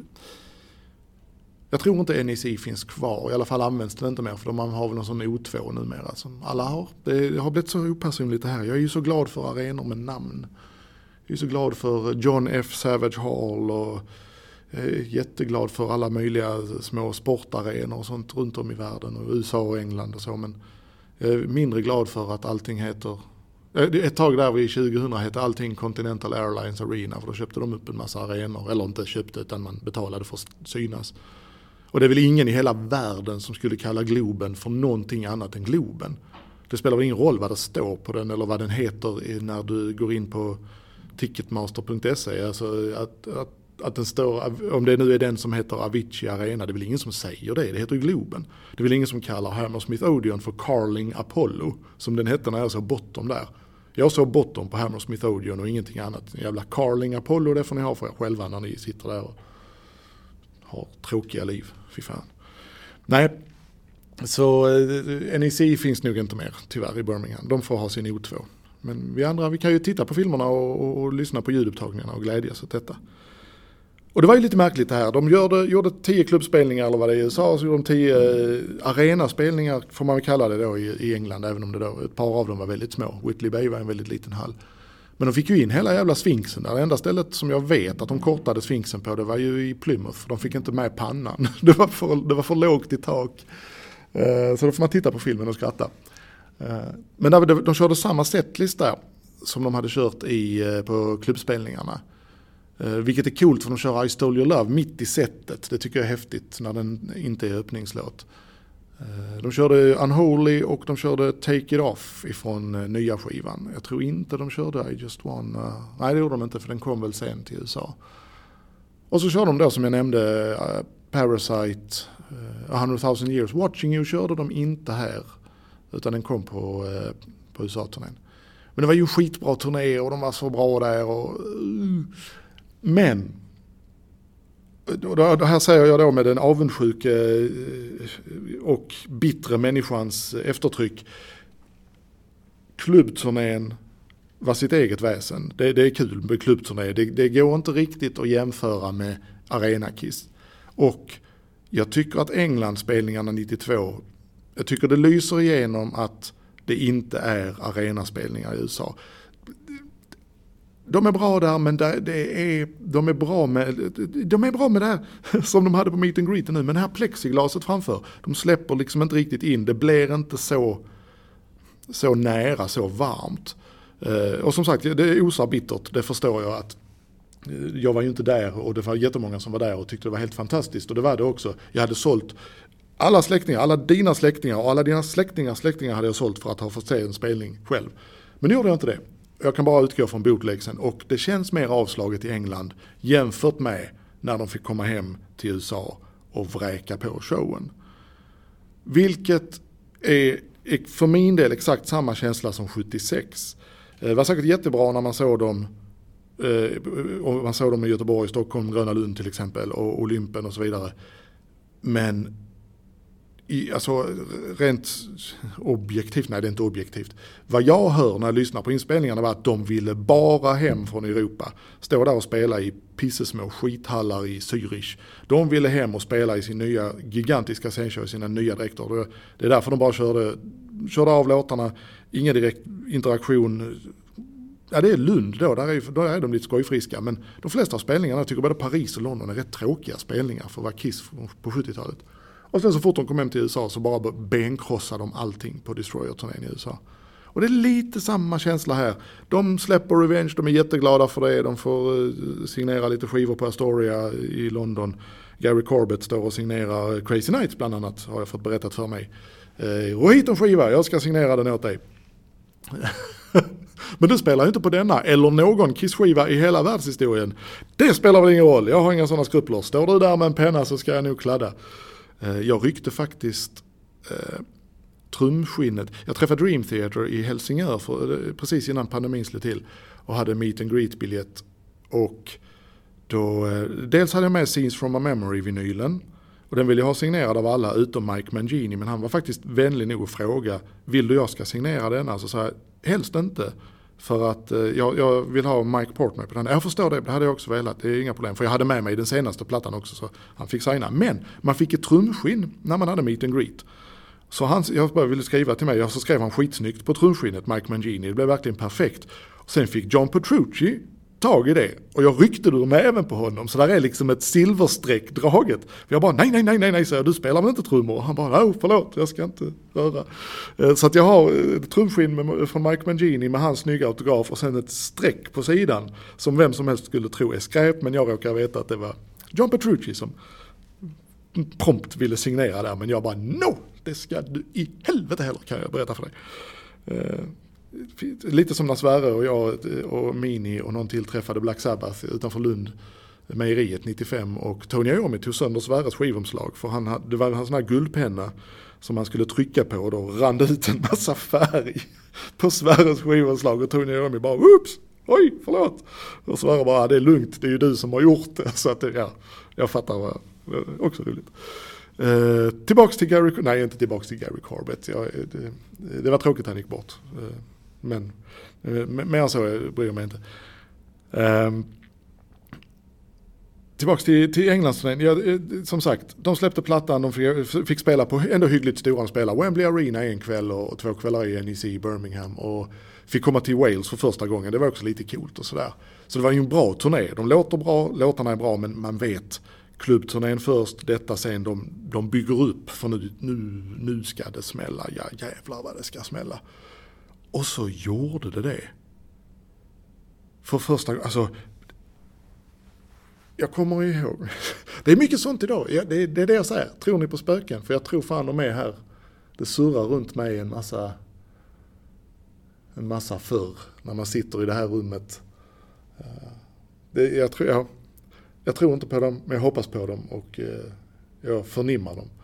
Jag tror inte N E C finns kvar. I alla fall används den inte mer, för man har väl någon sån O två numera som alla har. Det har blivit så opersonligt det här. Jag är ju så glad för arenor med namn. Jag är så glad för John F. Savage Hall och är jätteglad för alla möjliga små sportarenor och sånt runt om i världen och U S A och England och så, men jag är mindre glad för att allting heter, ett tag där vid tjugohundra hette allting Continental Airlines Arena, för då köpte de upp en massa arenor, eller inte köpte utan man betalade för att synas. Och det är väl ingen i hela världen som skulle kalla Globen för någonting annat än Globen. Det spelar väl ingen roll vad det står på den eller vad den heter när du går in på ticketmaster punkt se, alltså att, att, att den står, om det nu är den som heter Avicii Arena, det är väl ingen som säger det, det heter ju Globen. Det är väl ingen som kallar Hammersmith Odeon för Carling Apollo, som den hette när jag såg Bottom där. Jag såg Bottom på Hammersmith Odeon och ingenting annat. En jävla Carling Apollo, det får ni ha för er själva när ni sitter där och har tråkiga liv, fy fan. Nej, så N E C finns nog inte mer tyvärr i Birmingham, de får ha sin O två. Men vi andra, vi kan ju titta på filmerna och, och, och lyssna på ljudupptagningarna och glädjas åt detta. Och det var ju lite märkligt det här. De gjorde, gjorde tio klubbspelningar eller vad det är i U S A, och så gjorde de tio arenaspelningar, får man väl kalla det då, i, i England, även om det då, ett par av dem var väldigt små. Whitley Bay var en väldigt liten hall. Men de fick ju in hela jävla Sfinxen. Det enda stället som jag vet att de kortade Sfinxen på, det var ju i Plymouth. För de fick inte med pannan. Det var för, det var för lågt i tak. Uh, så då får man titta på filmen och skratta. Uh, men där, de, de körde samma setlist där som de hade kört i, uh, på klubbspelningarna. Uh, vilket är coolt, för de kör I Stole Your Love mitt i setet. Det tycker jag är häftigt när den inte är öppningslåt. Uh, de körde Unholy och de körde Take It Off ifrån uh, nya skivan. Jag tror inte de körde I Just Wanna. Uh, nej, det gjorde de inte, för den kom väl sen till U S A. Och så körde de då, som jag nämnde, uh, Parasite, uh, A Hundred Thousand Years. Watching You körde de inte här, utan den kom på, uh, på U S A-turnén. Men det var ju skitbra turné och de var så bra där. Och, uh, men, och det här säger jag då med den avundsjuka och bittre människans eftertryck. Klubbturnén var sitt eget väsen. Det, det är kul med klubbturné. Det, det går inte riktigt att jämföra med Arena Kiss. Och jag tycker att England-spelningarna nittiotvå, jag tycker det lyser igenom att det inte är arenaspelningar i U S A. De är bra där, men det är, de, är bra med, de är bra med det här som de hade på Meet and Greet nu. Men det här plexiglaset framför, de släpper liksom inte riktigt in. Det blir inte så, så nära, så varmt. Och som sagt, det osar bittert. Det förstår jag att jag var ju inte där, och det var jättemånga som var där och tyckte det var helt fantastiskt. Och det var det också. Jag hade sålt alla släktingar, alla dina släktingar och alla dina släktingars släktingar hade jag sålt för att ha fått se en spelning själv. Men nu gjorde jag inte det. Jag kan bara utgå från bootlegsen, och det känns mer avslaget i England jämfört med när de fick komma hem till U S A och vräka på showen. Vilket är, är för min del exakt samma känsla som sjuttiosex. Det var säkert jättebra när man såg dem, och man såg dem i Göteborg, Stockholm, Gröna Lund till exempel, och Olympen och så vidare. Men I, alltså rent objektivt, nej det är inte objektivt. Vad jag hör när jag lyssnar på inspelningarna var att de ville bara hem från Europa. Stå där och spela i pissesmå skithallar i Zürich. De ville hem och spela i sin nya gigantiska scenshow, i sina nya dräkter. Det är därför de bara körde, körde av låtarna, ingen direkt interaktion. Ja, det är Lund då, där är, då är de lite skojfriska. Men de flesta av spelningarna, jag tycker både Paris och London är rätt tråkiga spelningar för att vara Kiss på sjuttiotalet. Och sen så fort de kom hem till U S A så bara benkrossade de allting på Destroyer-turnén i U S A. Och det är lite samma känsla här. De släpper Revenge, de är jätteglada för det. De får signera lite skivor på Astoria i London. Gary Corbett står och signerar Crazy Nights bland annat, har jag fått berättat för mig. Eh, och hit en skiva, jag ska signera den åt dig. Men du spelar ju inte på denna eller någon Kiss-skiva i hela världshistorien. Det spelar väl ingen roll, jag har inga sådana skrupler. Står du där med en penna så ska jag nog kladda. Jag ryckte faktiskt eh, trumskinnet. Jag träffade Dream Theater i Helsingör för, precis innan pandemin slog till, och hade meet and greet-biljett. Och då, eh, dels hade jag med Scenes from a Memory-vinylen, och den ville jag ha signerad av alla utom Mike Mangini, men han var faktiskt vänlig nog att fråga, vill du jag ska signera den? Alltså så här, helst inte. För att eh, jag, jag vill ha Mike Portnoy på den. Jag förstår det, det hade jag också velat. Det är inga problem. För jag hade med mig den senaste plattan också, så han fick signa. Men man fick ett trumskinn när man hade meet and greet. Så han, jag bara ville skriva till mig, och så skrev han skitsnyggt på trumskinnet, Mike Mangini. Det blev verkligen perfekt. Och sen fick John Petrucci tag i det. Och jag ryckte ur med även på honom. Så där är liksom ett silverstreck draget. För jag bara, nej, nej, nej, nej, nej, så du spelar väl inte trummor? Och han bara, oh, förlåt, jag ska inte röra. Så att jag har ett trumskinn med, från Mike Mangini med hans snygga autograf, och sen ett streck på sidan som vem som helst skulle tro är skräp, men jag råkar veta att det var John Petrucci som prompt ville signera där. Men jag bara, no, det ska du i helvete heller, kan jag berätta för dig. Lite som när Sverre och jag och Mini och någon till träffade Black Sabbath utanför Lund, mejeriet nittiofem, och Tony Iommi tog sönder Sverres skivomslag, för han hade, det var en sån här guldpenna som han skulle trycka på, och då rann det ut en massa färg på Sverres skivomslag, och Tony Iommi bara, oops, oj, förlåt. Och Sverre bara, det är lugnt, det är ju du som har gjort det. Så att det, ja, jag fattar, vad, också roligt. Uh, tillbaks till Gary, nej inte tillbaks till Gary Corbett. Jag, det, det var tråkigt han gick bort. Uh, men uh, mer än så bryr jag mig inte. Uh, tillbaka till, till Englandsturnén. Ja, som sagt, de släppte plattan, de fick, fick spela på ändå hyggligt stora, de spelade Wembley Arena en kväll och två kvällar i N E C i Birmingham och fick komma till Wales för första gången. Det var också lite coolt och sådär. Så det var ju en bra turné. De låter bra, låtarna är bra, men man vet klubbturnén först, detta sen, de, de bygger upp för nu, nu, nu ska det smälla. Ja, jävlar vad det ska smälla. Och så gjorde det det. För första gången, alltså jag kommer ihåg. Det är mycket sånt idag. Ja, det, det är det jag säger. Tror ni på spöken? För jag tror fan de är här. Det surrar runt mig en massa en massa förr när man sitter i det här rummet. Det, jag, tror, jag, jag tror inte på dem, men jag hoppas på dem och eh, jag förnimmar dem.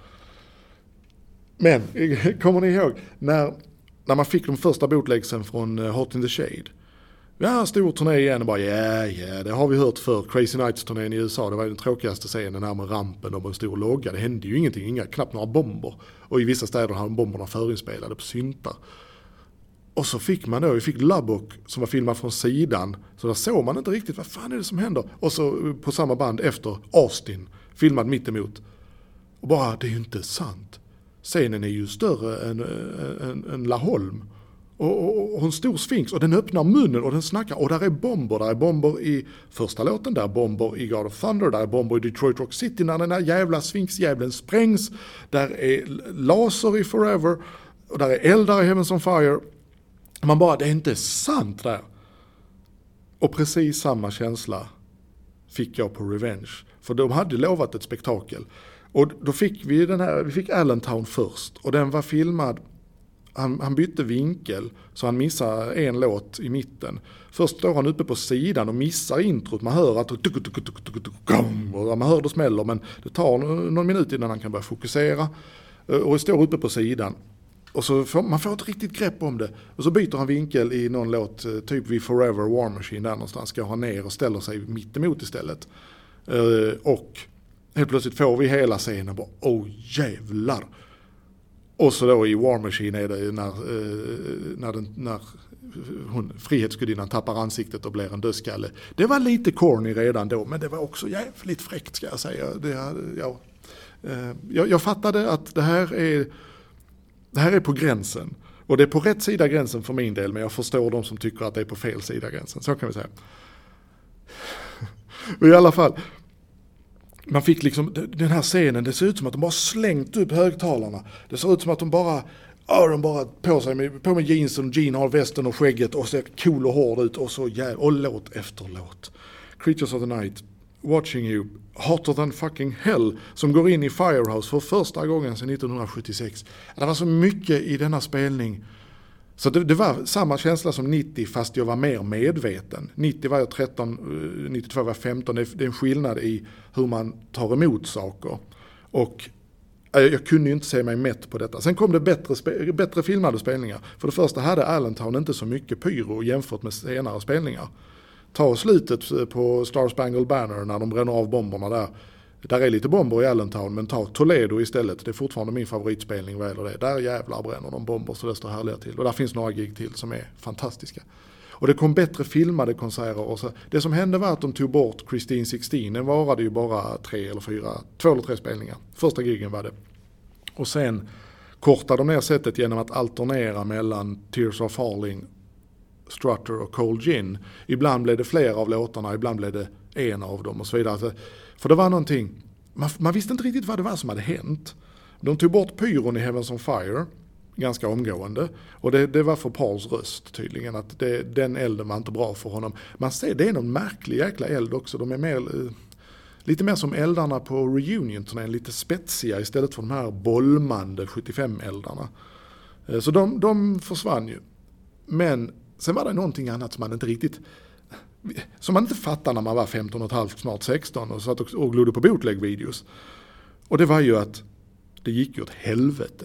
Men kommer ni ihåg när, när man fick de första bootlegsen från Hot in the Shade? Ja, stor turné igen och bara, ja, yeah, ja, yeah, det har vi hört för Crazy Nights-turnén i U S A. Det var den tråkigaste scenen här med rampen och en stor logga. Det hände ju ingenting, inga, knappt några bomber. Och i vissa städer hade bomberna förinspelade på syntar. Och så fick man då, vi fick Lubbock som var filmad från sidan. Så där såg man inte riktigt, vad fan är det som händer? Och så på samma band efter Austin, filmad mittemot. Och bara, det är ju inte sant. Scenen är ju större än, än, än Laholm. Och, och, och en stor sphinx och den öppnar munnen och den snackar och där är bomber, där är bomber i första låten, där är bomber i God of Thunder, där är bomber i Detroit Rock City när den här jävla sphinxjävlen sprängs, där är laser i Forever och där är eldar i Heavens on Fire. Man bara, det är inte sant där. Och precis samma känsla fick jag på Revenge, för de hade lovat ett spektakel. Och då fick vi den här, vi fick Allentown först och den var filmad. Han, han bytte vinkel så han missar en låt i mitten. Först står han uppe på sidan och missar introt. Man hör att och man hör det smäller, men det tar någon minut innan han kan börja fokusera. Och står uppe på sidan. Och så får, man får ett riktigt grepp om det. Och så byter han vinkel i någon låt, typ vid Forever War Machine där någonstans. Ska han ner och ställer sig mitt emot istället. Och helt plötsligt får vi hela scenen bara, åh jävlar. Och så då i War Machine är det när, när, den, när hon, frihetsgudinnan tappar ansiktet och blir en dödskalle. Det var lite corny redan då, men det var också jävligt fräckt ska jag säga. Det, ja, jag, jag fattade att det här, är, det här är på gränsen. Och det är på rätt sida gränsen för min del, men jag förstår de som tycker att det är på fel sida gränsen. Så kan vi säga. Och i alla fall, man fick liksom, den här scenen, det ser ut som att de bara slängt upp högtalarna. Det ser ut som att de bara, ja, de bara på sig med, på med jeansen, Gene har västen och skägget och ser cool och hård ut och så jävla, och låt efter låt. Creatures of the Night, Watching You, Hotter Than Fucking Hell, som går in i Firehouse för första gången sedan nittonhundrasjuttiosex. Det var så mycket i denna spelning. Så det, det var samma känsla som nittio, fast jag var mer medveten. nittio var jag tretton, nittiotvå var jag femton. Det är, det är en skillnad i hur man tar emot saker. Och jag, jag kunde ju inte se mig mätt på detta. Sen kom det bättre, spe, bättre filmade spelningar. För det första hade Allentown inte så mycket pyro jämfört med senare spelningar. Ta slutet på Star Spangled Banner när de bränner av bomberna där. Där är lite bomber i Allentown, men ta Toledo istället. Det är fortfarande min favoritspelning vad gäller det. Där jävlar bränner de bomber så det står härliga till. Och där finns några gig till som är fantastiska. Och det kom bättre filmade konserter. Och så. Det som hände var att de tog bort Christine sexton. Den varade ju bara tre eller fyra, två eller tre spelningar. Första gigen var det. Och sen kortade de ner sättet genom att alternera mellan Tears of Falling, Strutter och Cold Gin. Ibland blev det flera av låtarna, ibland blev det en av dem och så vidare. För det var någonting, man, man visste inte riktigt vad det var som hade hänt. De tog bort pyron i Heavens on Fire ganska omgående. Och det, det var för Pauls röst tydligen, att det, den elden var inte bra för honom. Man ser, det är någon märklig jäkla eld också. De är mer, lite mer som eldarna på Reunion-turnén, lite spetsiga istället för de här bolmande sjuttiofem-eldarna. Så de, de försvann ju. Men sen var det någonting annat som man inte riktigt, som man inte fattade när man var femton och ett halvt, snart sexton och satt och glodde på bootleg-videos. Och det var ju att det gick ju åt helvete.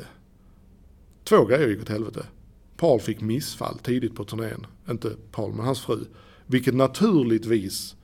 Två grejer gick åt helvete. Paul fick missfall tidigt på turnén. Inte Paul, men hans fru. Vilket naturligtvis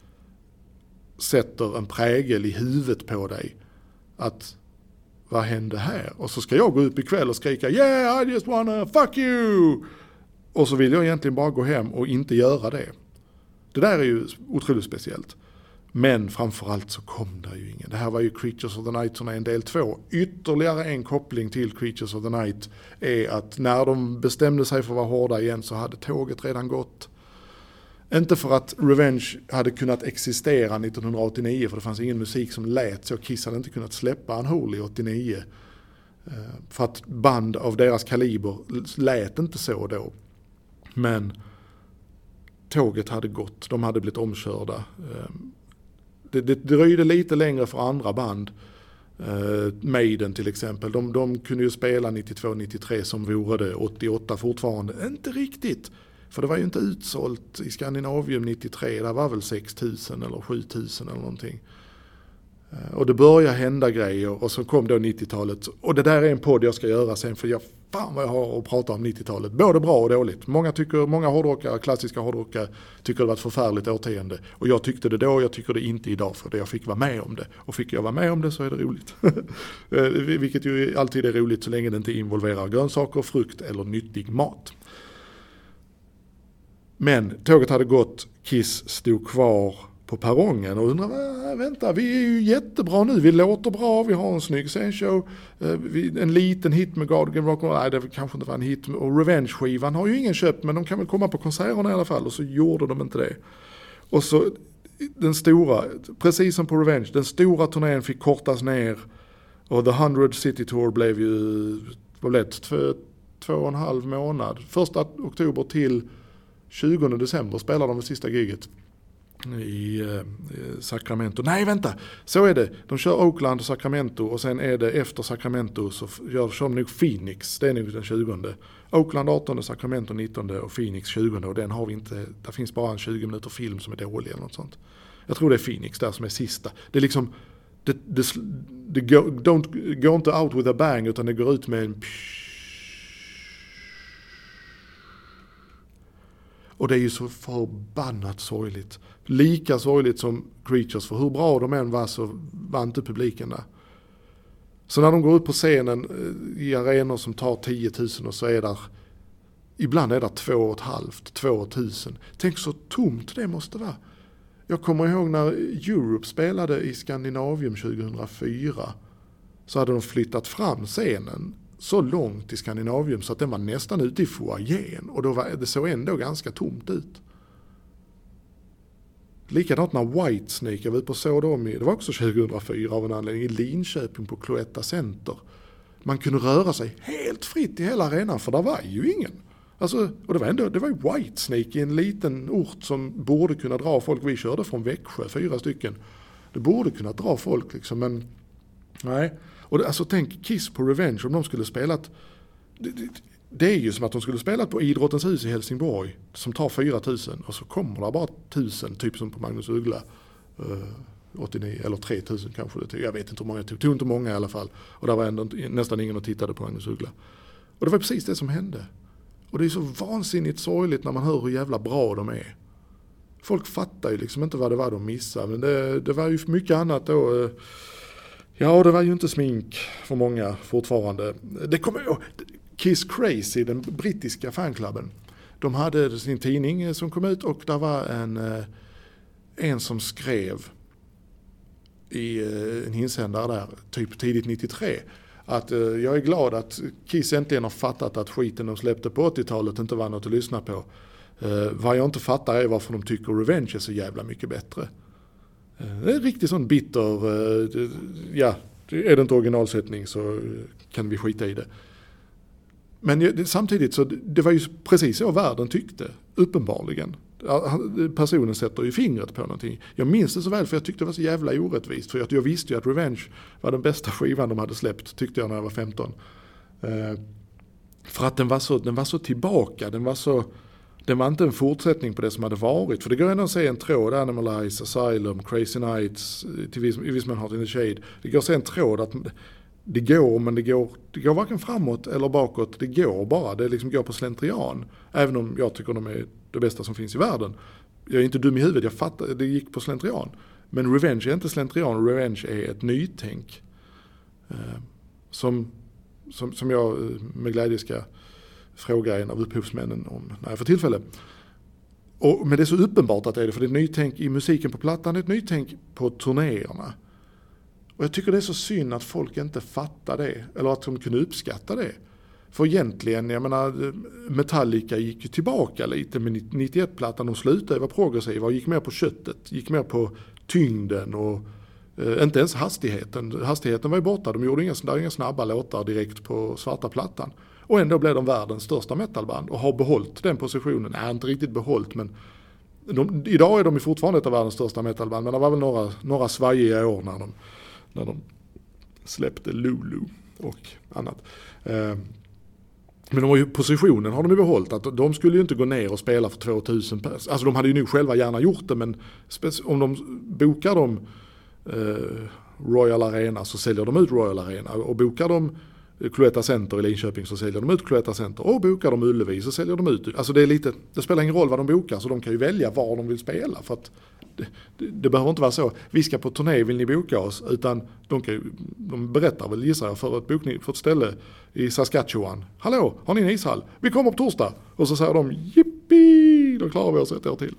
sätter en prägel i huvudet på dig. Att, vad hände här? Och så ska jag gå upp ikväll och skrika, yeah, I just wanna fuck you! Och så vill jag egentligen bara gå hem och inte göra det. Det där är ju otroligt speciellt. Men framförallt så kom det ju ingen. Det här var ju Creatures of the Night-turnén del två. Ytterligare en koppling till Creatures of the Night är att när de bestämde sig för att vara hårda igen så hade tåget redan gått. Inte för att Revenge hade kunnat existera nittonhundraåttionio, för det fanns ingen musik som lät så. Kiss hade inte kunnat släppa Unholy åttionio. För att band av deras kaliber lät inte så då. Men tåget hade gått, de hade blivit omkörda. Det, det dröjde lite längre för andra band. Maiden till exempel, de, de kunde ju spela nittiotvå nittiotre som vore det åttioåtta fortfarande. Inte riktigt, för det var ju inte utsålt i Skandinavium nittiotre, där var väl sex tusen eller sju tusen eller någonting. Och det började hända grejer och så kom då nittiotalet. Och det där är en podd jag ska göra sen, för jag fan vad jag har att prata om nittiotalet. Både bra och dåligt. Många, tycker, många hårdrockare, klassiska hårdrockare tycker det var ett förfärligt årtionde. Och jag tyckte det då, jag tycker det inte idag, för jag fick vara med om det. Och fick jag vara med om det så är det roligt. Vilket ju alltid är roligt så länge det inte involverar grönsaker, frukt eller nyttig mat. Men tåget hade gått, Kiss stod kvar på perrongen och undrar, vänta, vi är ju jättebra nu, vi låter bra, vi har en snygg scenshow, en liten hit med Garden Rock, nej det kanske inte var en hit, och Revenge-skivan har ju ingen köpt, men de kan väl komma på konserterna i alla fall, och så gjorde de inte det. Och så den stora, precis som på Revenge, den stora turnén fick kortas ner och The hundred City Tour blev ju, vad blev det, två, två och en halv månad. Första oktober till tjugonde december spelade de det sista giget i eh, Sacramento. Nej, vänta. Så är det. De kör Oakland och Sacramento, och sen är det efter Sacramento så gör kör de nog Phoenix. Det är nog den tjugonde. Oakland artonde, Sacramento nittonde och Phoenix tjugonde, och den har vi inte. Där finns bara en tjugo minuter film som är dålig eller något sånt. Jag tror det är Phoenix där som är sista. Det är liksom det, det, det go, don't, go inte out with a bang, utan det går ut med en psh. Och det är ju så förbannat sorgligt. Lika sorgligt som Creatures, för hur bra de än var så var inte publiken där. Så när de går ut på scenen i arenor som tar tio tusen och så är där, ibland är det två och ett halvt, två tusen. Tänk så tomt det måste vara. Jag kommer ihåg när Europe spelade i Skandinavium tjugohundrafyra, så hade de flyttat fram scenen så långt i Skandinavium så att den var nästan ute i foajén, och då var det så ändå ganska tomt ut. Likadant när Whitesnake, jag var ute på så dem, det var också tjugohundrafyra av en anledning, i Linköping på Cloetta Center. Man kunde röra sig helt fritt i hela arenan, för där var ju ingen. Alltså, och det var ändå, det var ju Whitesnake i en liten ort som borde kunna dra folk. Vi körde från Växjö, fyra stycken. Det borde kunna dra folk liksom, men nej. Och det, alltså tänk Kiss på Revenge, om de skulle spelat, det, det, det är ju som att de skulle spelat på Idrottens hus i Helsingborg som tar fyra tusen, och så kommer det bara tusen, typ som på Magnus Uggla uh, åttionio, eller tre tusen kanske det tog. Jag vet inte hur många det tog, tog inte många i alla fall, och där var ändå nästan ingen och tittade på Magnus Uggla. Och det var precis det som hände. Och det är så vansinnigt sorgligt när man hör hur jävla bra de är. Folk fattar ju liksom inte vad det var de missade, men det, det var ju mycket annat då. Uh, Ja, det var ju inte smink för många fortfarande. Det kommer jag, Kiss Crazy, den brittiska fanklubben. De hade sin tidning som kom ut, och där var en, en som skrev i en insändare där, typ tidigt nittiotre, att jag är glad att Kiss äntligen har fattat att skiten de släppte på åttiotalet inte var något att lyssna på. Vad jag inte fattar är varför de tycker Revenge är så jävla mycket bättre. Det är riktigt sån bitter, ja, är det inte originalsättning så kan vi skita i det. Men samtidigt så, det var ju precis så världen tyckte, uppenbarligen. Personen sätter ju fingret på någonting. Jag minns det så väl, för jag tyckte det var så jävla orättvist. För jag visste ju att Revenge var den bästa skivan de hade släppt, tyckte jag när jag var femton. För att den var så, den var så tillbaka, den var så... Den var inte en fortsättning på det som hade varit. För det går ändå att se en tråd, Animalize, Asylum, Crazy Nights, till viss, i viss mån Heart in the Shade. Det går att se en tråd att det går, men det går, det går varken framåt eller bakåt. Det går bara, det liksom går på slentrian. Även om jag tycker de är det bästa som finns i världen. Jag är inte dum i huvudet, jag fattar, det gick på slentrian. Men Revenge är inte slentrian, Revenge är ett nytänk. Eh, som, som, som jag med glädje ska fråga en av upphovsmännen om när jag får tillfälle. Och, men det är så uppenbart att det är det, för det är ett nytänk i musiken på plattan, det är ett nytänk på turnéerna. Och jag tycker det är så synd att folk inte fattar det, eller att de kunde uppskatta det. För egentligen, jag menar, Metallica gick ju tillbaka lite med nittioett-plattan, de slutade vara progressiva och gick mer på köttet, gick mer på tyngden och eh, inte ens hastigheten. Hastigheten var ju borta, de gjorde inga, inga snabba låtar direkt på svarta plattan. Och ändå blev de världens största metalband och har behållit den positionen. Nej, inte riktigt behållit, men de, idag är de fortfarande ett av världens största metalband, men det var väl några, några svajiga år när de, när de släppte Lulu och annat. Eh, Men de har ju, positionen har de ju behållit, att de skulle ju inte gå ner och spela för tvåtusen pers. Alltså de hade ju nu själva gärna gjort det, men om de bokar de eh, Royal Arena så säljer de ut Royal Arena, och bokar de Cloetta Center i Linköping så säljer de ut Cloetta Center, och bokar de Ullevi så säljer de ut. Alltså det är lite, det spelar ingen roll vad de bokar, så de kan ju välja var de vill spela, för att det, det, det behöver inte vara så, vi ska på turné, vill ni boka oss, utan de, kan ju, de berättar väl, gissar jag, för ett bokning, för ett ställe i Saskatchewan. Hallå, har ni en ishall? Vi kommer på torsdag. Och så säger de, jippi, då klarar vi oss ett år till.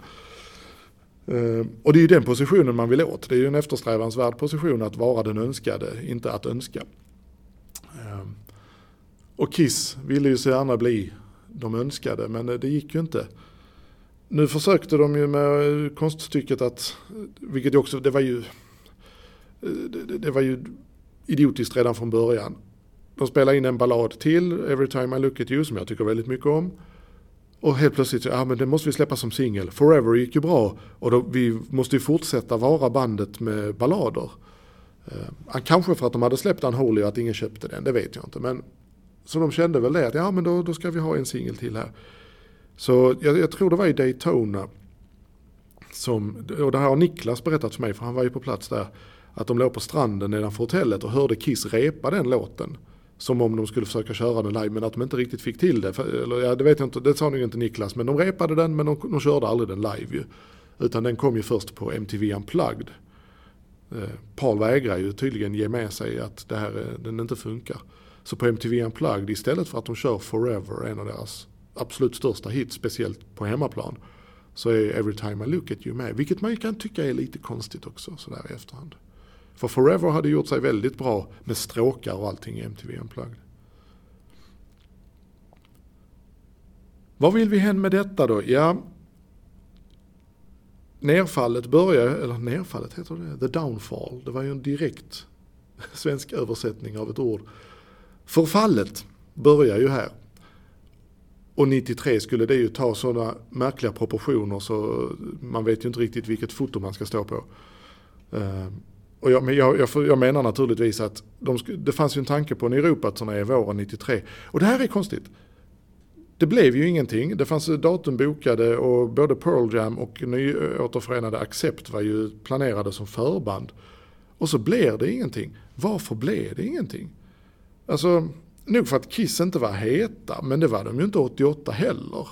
Uh, och det är ju den positionen man vill åt. Det är ju en eftersträvansvärd position att vara den önskade, inte att önska. Uh, och Kiss ville ju så gärna bli de önskade, men det gick ju inte. Nu försökte de ju med konststycket att, vilket också, det var ju det, det var ju idiotiskt redan från början. De spelade in en ballad till, Every Time I Look At You, som jag tycker väldigt mycket om. Och helt plötsligt, ja men det måste vi släppa som singel. Forever gick ju bra, och då, vi måste ju fortsätta vara bandet med ballader. Uh, kanske för att de hade släppt Unholy och att ingen köpte den, det vet jag inte. Men så de kände väl det, att ja men då, då ska vi ha en singel till här. Så jag, jag tror det var i Daytona, som, och det här har Niklas berättat för mig, för han var ju på plats där, att de låg på stranden nedanför hotellet och hörde Kiss repa den låten. Som om de skulle försöka köra den live, men att de inte riktigt fick till det. För, eller, ja, det vet jag inte, det sa nog inte Niklas, men de repade den, men de, de körde aldrig den live ju. Utan den kom ju först på M T V Unplugged. Eh, Paul vägrar ju tydligen ge med sig att det här, den inte funkar. Så på M T V Unplugged, istället för att de kör Forever, en av deras absolut största hit, speciellt på hemmaplan, så är Every Time I Look At You med. Vilket man ju kan tycka är lite konstigt också, sådär i efterhand. För Forever hade gjort sig väldigt bra med stråkar och allting i M T V Unplugged. Vad vill vi hän med detta då? Ja, nerfallet börjar, eller nerfallet heter det, The Downfall. Det var ju en direkt svensk översättning av ett ord. Förfallet börjar ju här. Och nittiotre skulle det ju ta sådana märkliga proportioner så man vet ju inte riktigt vilket foto man ska stå på. Uh, och jag, jag, jag, jag menar naturligtvis att de, det fanns ju en tanke på en Europaturné våren nittiotre. Och det här är konstigt. Det blev ju ingenting. Det fanns datum bokade och både Pearl Jam och nyåterförenade Accept var ju planerade som förband. Och så blev det ingenting. Varför blev det ingenting? Alltså, nog för att Kiss inte var heta, men det var de ju inte åttioåtta heller.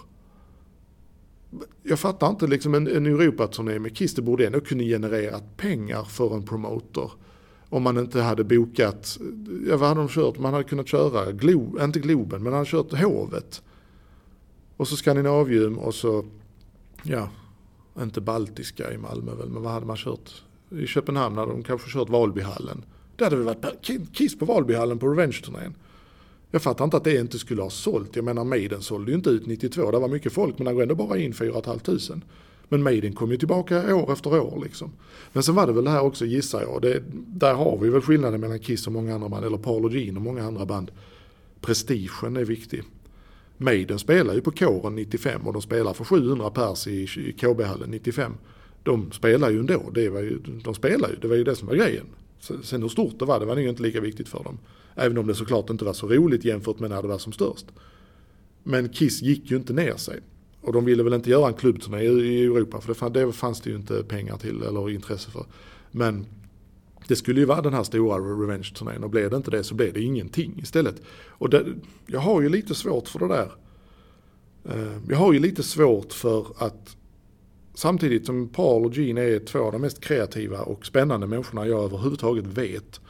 Jag fattar inte, liksom en, en Europaturné med Kiss, det borde ändå kunna generera pengar för en promotor. Om man inte hade bokat, ja, vad hade de kört? Man hade kunnat köra, Glo, inte Globen, men man hade kört Hovet. Och så Skandinavium och så, ja, inte Baltiska i Malmö väl, men vad hade man kört? I Köpenhamn hade de kanske kört Valbyhallen. Det hade väl varit Kiss på Valbyhallen på Revenge-turnén. Jag fattar inte att det inte skulle ha sålt. Jag menar, Maiden sålde ju inte ut nittiotvå. Det var mycket folk, men det går ändå bara in fyra och ett halvt tusen. Men Maiden kom ju tillbaka år efter år liksom. Men sen var det väl det här också, gissar jag. Det, där har vi väl skillnaden mellan Kiss och många andra band, eller Paul och Gene och många andra band. Prestigen är viktig. Maiden spelar ju på kåren nittiofem och de spelar för sjuhundra pers i, i K B-hallen nittiofem. De spelar ju ändå. Det var ju, de spelar ju, det var ju det som var grejen. Sen hur stort det var, det var ju inte lika viktigt för dem. Även om det såklart inte var så roligt jämfört med när det var som störst. Men Kiss gick ju inte ner sig. Och de ville väl inte göra en klubbturné i Europa, för det, fann, det fanns det ju inte pengar till eller intresse för. Men det skulle ju vara den här stora Revenge-turnén, och blev det inte det så blev det ingenting istället. Och det, jag har ju lite svårt för det där. Jag har ju lite svårt för att samtidigt som Paul och Gene är två av de mest kreativa och spännande människorna jag överhuvudtaget vet,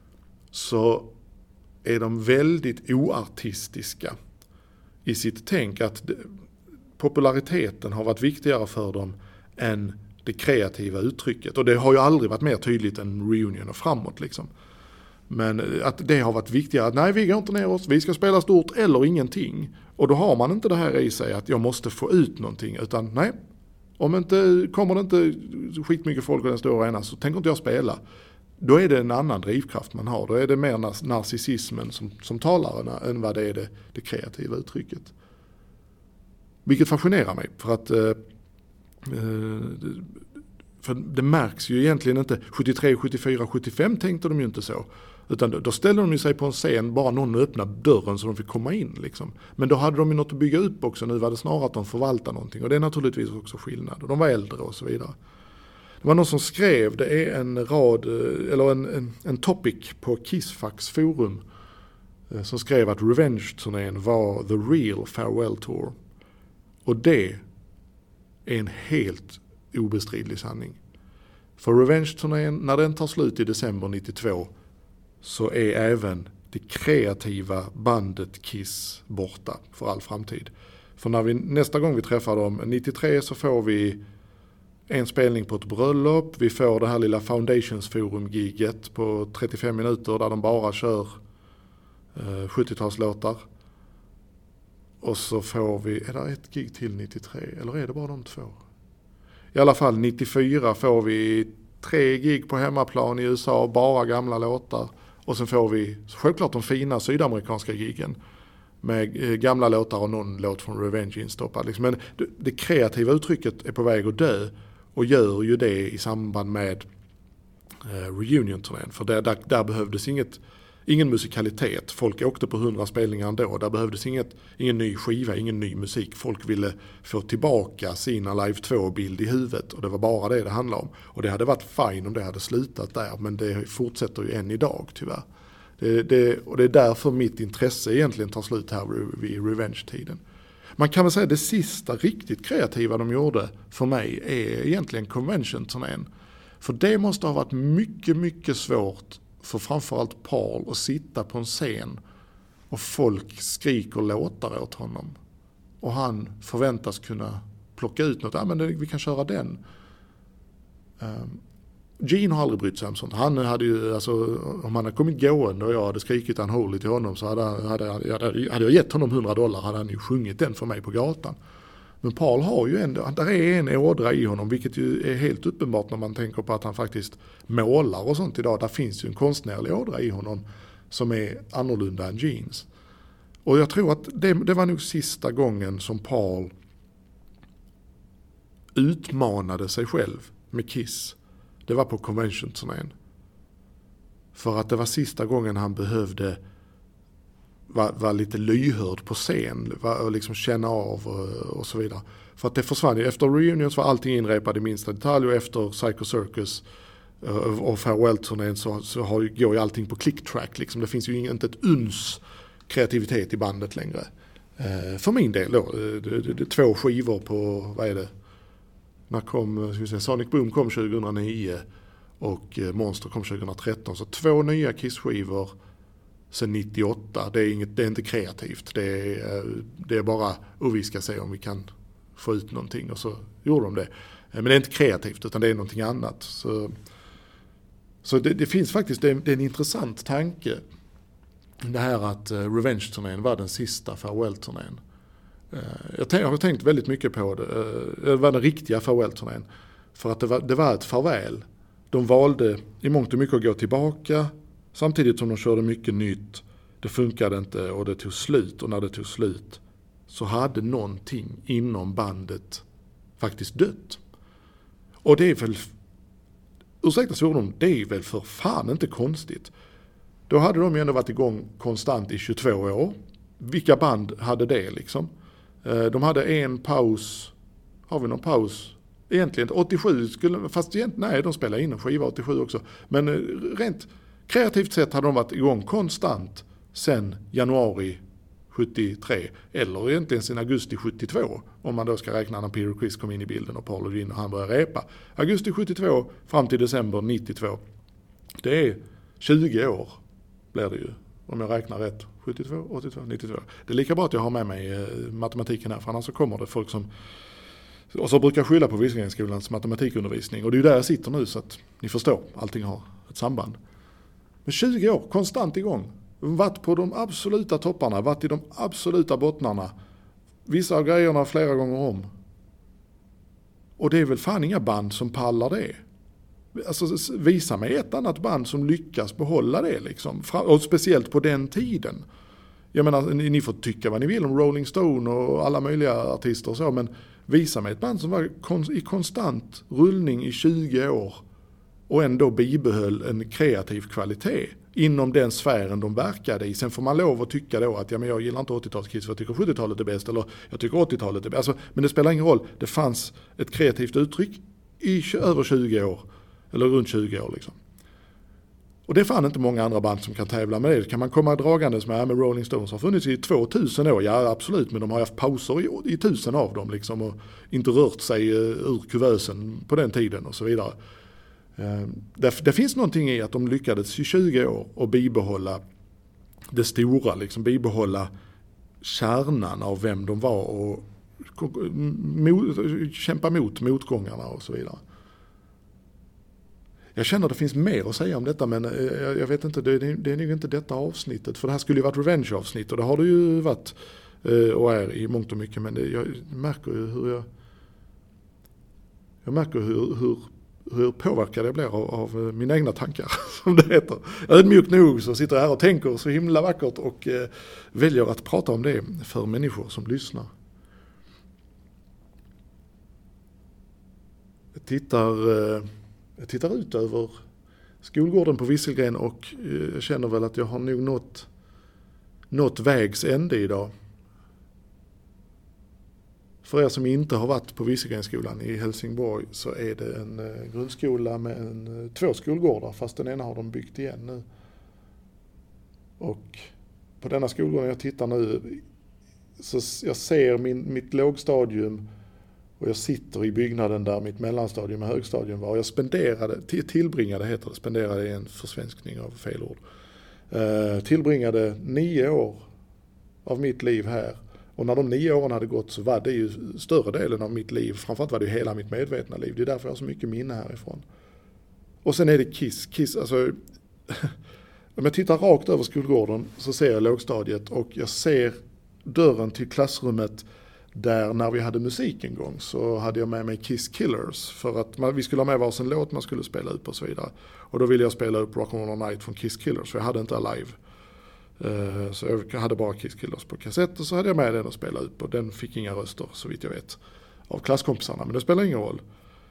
så är de väldigt oartistiska i sitt tänk. Att populariteten har varit viktigare för dem än det kreativa uttrycket. Och det har ju aldrig varit mer tydligt än Reunion och framåt liksom. Men att det har varit viktigare att nej, vi går inte ner oss, vi ska spela stort eller ingenting. Och då har man inte det här i sig att jag måste få ut någonting, utan nej, om inte kommer det inte skitmycket folk i den stora arenan så tänker inte jag spela. Då är det en annan drivkraft man har. Då är det mer narcissismen som, som talar än vad det är det, det kreativa uttrycket. Vilket fascinerar mig, för att eh, för det märks ju egentligen inte. sjuttiotre, sjuttiofyra, sjuttiofem tänkte de ju inte så. Utan då, då ställde de sig på en scen, bara någon öppnade dörren så de fick komma in. Liksom. Men då hade de ju något att bygga upp också. Nu var det snarare att de förvaltar någonting. Och det är naturligtvis också skillnad. Och de var äldre och så vidare. Det var någon som skrev, det är en rad, eller en, en, en topic på Kissfax forum. Som skrev att Revenge-turnén var the real farewell tour. Och det är en helt obestridlig sanning. För Revenge-turnén, när den tar slut i december nittiotvå, så är även det kreativa bandet Kiss borta för all framtid. För när vi, nästa gång vi träffar dem, nittiotre, så får vi en spelning på ett bröllop. Vi får det här lilla Foundations Forum-giget på trettiofem minuter där de bara kör eh, sjuttiotalslåtar. Och så får vi, är det ett gig till nittiotre eller är det bara de två? I alla fall nittiofyra får vi tre gig på hemmaplan i U S A, bara gamla låtar. Och sen får vi självklart de fina sydamerikanska giggen med gamla låtar och någon låt från Revenge instoppad. Liksom. Men det, det kreativa uttrycket är på väg att dö och gör ju det i samband med eh, Reunion-turnén. För där, där, där behövdes inget, ingen musikalitet. Folk åkte på hundra spelningar ändå. Där behövdes inget, ingen ny skiva, ingen ny musik. Folk ville få tillbaka sina Live två-bild i huvudet och det var bara det det handlade om. Och det hade varit fine om det hade slutat där, men det fortsätter ju än idag tyvärr. Det, det, och det är därför mitt intresse egentligen tar slut här vid Revenge-tiden. Man kan väl säga att det sista riktigt kreativa de gjorde för mig är egentligen Convention-turnén. För det måste ha varit mycket, mycket svårt för framförallt Paul att sitta på en scen och folk skriker låtar åt honom. Och han förväntas kunna plocka ut något. Ja, men det, vi kan köra den. Um, Gene har aldrig brytt sig om sånt. Han hade ju, alltså, om han hade kommit gående och jag hade skrikit Unholy till honom så hade, hade, hade, hade jag gett honom hundra dollar hade han ju sjungit den för mig på gatan. Men Paul har ju ändå, där är en ådra i honom, vilket ju är helt uppenbart när man tänker på att han faktiskt målar och sånt idag. Där finns ju en konstnärlig ådra i honom som är annorlunda än Genes. Och jag tror att det, det var nog sista gången som Paul utmanade sig själv med Kiss. Det var på Convention-turnén. För att det var sista gången han behövde vara var lite lyhörd på scen. Var, och liksom känna av och, och så vidare. För att det försvann ju. Efter Reunions var allting inrepad i minsta detalj. Och efter Psycho Circus och Farewell-turnén så, så har, går ju allting på click-track. Liksom. Det finns ju inte ett uns kreativitet i bandet längre. Eh, för min del då. Det, det, det, två skivor på, vad är det? När kom, ska vi säga, Sonic Boom kom tjugohundranio och Monster kom tjugotretton. Så två nya Kiss-skivor sen nittioåtta. Det är, inget, det är inte kreativt. Det är, det är bara, och vi ska se om vi kan få ut någonting. Och så gjorde de det. Men det är inte kreativt utan det är någonting annat. Så, så det, det finns faktiskt, det är, det är en intressant tanke. Det här att Revenge-turnén var den sista Farewell-turnén. Jag, tänk, jag har tänkt väldigt mycket på det. Det var den riktiga Farewell-turnén. För att det var, det var ett farväl. De valde i mångt och mycket att gå tillbaka. Samtidigt som de körde mycket nytt. Det funkade inte och det tog slut. Och när det tog slut så hade någonting inom bandet faktiskt dött. Och det är väl, ursäkta svordom, det är väl för fan inte konstigt. Då hade de ju ändå varit igång konstant i tjugotvå år. Vilka band hade det liksom? De hade en paus. Har vi någon paus? Egentligen åttiosju skulle, fast egentligen, nej, de spelade in en skiva åttiosju också. Men rent kreativt sett hade de varit igång konstant sen januari sjuttiotre. Eller egentligen sen augusti sjuttiotvå. Om man då ska räkna när Peter Criss kom in i bilden och Paul och Gene och han började repa. Augusti sjuttiotvå fram till december nittiotvå. Det är tjugo år blir det ju. om jag räknar rätt. sjuttiotvå, åttiotvå, nittiotvå. Det är lika bra att jag har med mig eh, matematiken här, för annars så kommer det folk som... Och så brukar jag skylla på Viskagrensskolans matematikundervisning. Och det är ju där jag sitter nu, så att ni förstår, allting har ett samband. Men tjugo år, konstant igång. Varit på de absoluta topparna, varit i de absoluta bottnarna. Vissa av grejerna flera gånger om. Och det är väl fan inga band som pallar det. Alltså, visa mig ett annat band som lyckas behålla det liksom. Och speciellt på den tiden. Jag menar, ni får tycka vad ni vill om Rolling Stone och alla möjliga artister och så, men visa mig ett band som var i konstant rullning i tjugo år och ändå bibehöll en kreativ kvalitet inom den sfären de verkade i. Sen får man lov att tycka då att ja, men jag gillar inte åttiotalskiss för jag tycker sjuttiotalet är bäst, eller jag tycker åttiotalet är bäst. Alltså, men det spelar ingen roll. Det fanns ett kreativt uttryck i över tjugo år, eller runt tjugo år liksom. Och det är fan inte många andra band som kan tävla med det. Kan man komma dragandes med, med Rolling Stones har funnits i tvåtusen år, ja absolut, men de har haft pauser i, i tusen av dem liksom, och inte rört sig ur kuvösen på den tiden och så vidare. Det, det finns någonting i att de lyckades i tjugo år och bibehålla det stora, liksom bibehålla kärnan av vem de var och mot, kämpa mot motgångarna och så vidare. Jag känner att det finns mer att säga om detta, men jag, jag vet inte, det, det är nog inte detta avsnittet, för det här skulle ju varit revenge-avsnitt och det har det ju varit och är i mångt och mycket, men det, jag märker ju hur jag jag märker hur, hur hur påverkad jag blir av, av mina egna tankar, som det heter. Ödmjukt nog så sitter jag här och tänker så himla vackert och eh, väljer att prata om det för människor som lyssnar. Jag tittar, eh, jag tittar ut över skolgården på Visselgren och eh, jag känner väl att jag har nog nått, nått vägs ände idag. För er som inte har varit på Visselgrenskolan i Helsingborg så är det en eh, grundskola med en, två skolgårdar, fast den ena har de byggt igen nu. Och på denna skolgården jag tittar nu så jag ser min, mitt lågstadium och jag sitter i byggnaden där mitt mellanstadium och högstadium var. Och jag spenderade, tillbringade heter det, spenderade en försvenskning av fel ord. Eh, tillbringade nio år av mitt liv här. Och när de nio åren hade gått så var det ju större delen av mitt liv. Framförallt var det ju hela mitt medvetna liv. Det är därför jag har så mycket minne härifrån. Och sen är det Kiss. Kiss, alltså... Om jag tittar rakt över skolgården så ser jag lågstadiet och jag ser dörren till klassrummet där när vi hade musik en gång så hade jag med mig Kiss Killers för att man, vi skulle ha med varsin låt man skulle spela upp och så vidare. Och då ville jag spela upp Rock on All Night från Kiss Killers för jag hade inte live. Uh, så jag hade bara Kiss Killers på kassett och så hade jag med den och spela upp och den fick inga röster så vitt jag vet av klasskompisarna, men det spelar ingen roll.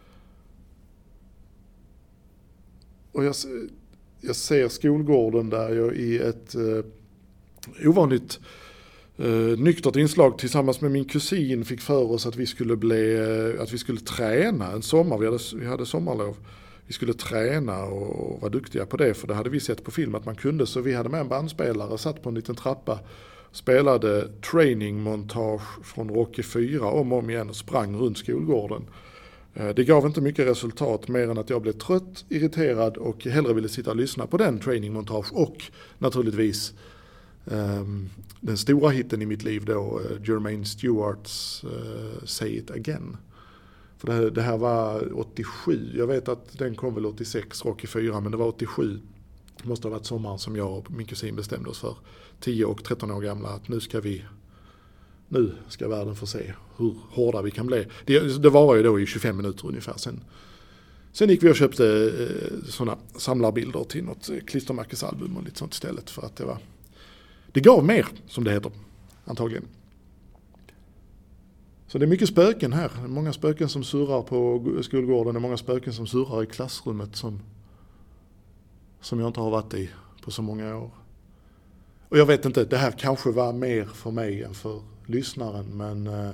Och jag, jag ser skolgården där jag i ett uh, ovanligt uh, nyktert inslag tillsammans med min kusin fick för oss att vi skulle bli uh, att vi skulle träna en sommar, vi hade, vi hade sommarlov. Vi skulle träna och vara duktiga på det, för det hade vi sett på film att man kunde, så vi hade med en bandspelare, satt på en liten trappa, spelade training montage från Rocky fyra om och om igen och sprang runt skolgården. Det gav inte mycket resultat mer än att jag blev trött, irriterad och hellre ville sitta och lyssna på den training montage och naturligtvis um, den stora hitten i mitt liv då, Jermaine Stewarts uh, Say It Again. För det här, det här var åttiosju, jag vet att den kom väl åttiosex, Rocky fyra, men det var åttiosju. Det måste ha varit sommaren som jag och min kusin bestämde oss för, tio och tretton år gamla, att nu ska vi, nu ska världen få se hur hårda vi kan bli. Det, det var ju då i tjugofem minuter ungefär. Sen, sen gick vi och köpte eh, sådana samlarbilder till något klistermärkesalbum och lite sånt istället, för att det var, det gav mer, som det heter, antagligen. Så det är mycket spöken här. Det är många spöken som surrar på skolgården. Det är många spöken som surrar i klassrummet som, som jag inte har varit i på så många år. Och jag vet inte, det här kanske var mer för mig än för lyssnaren. Men eh,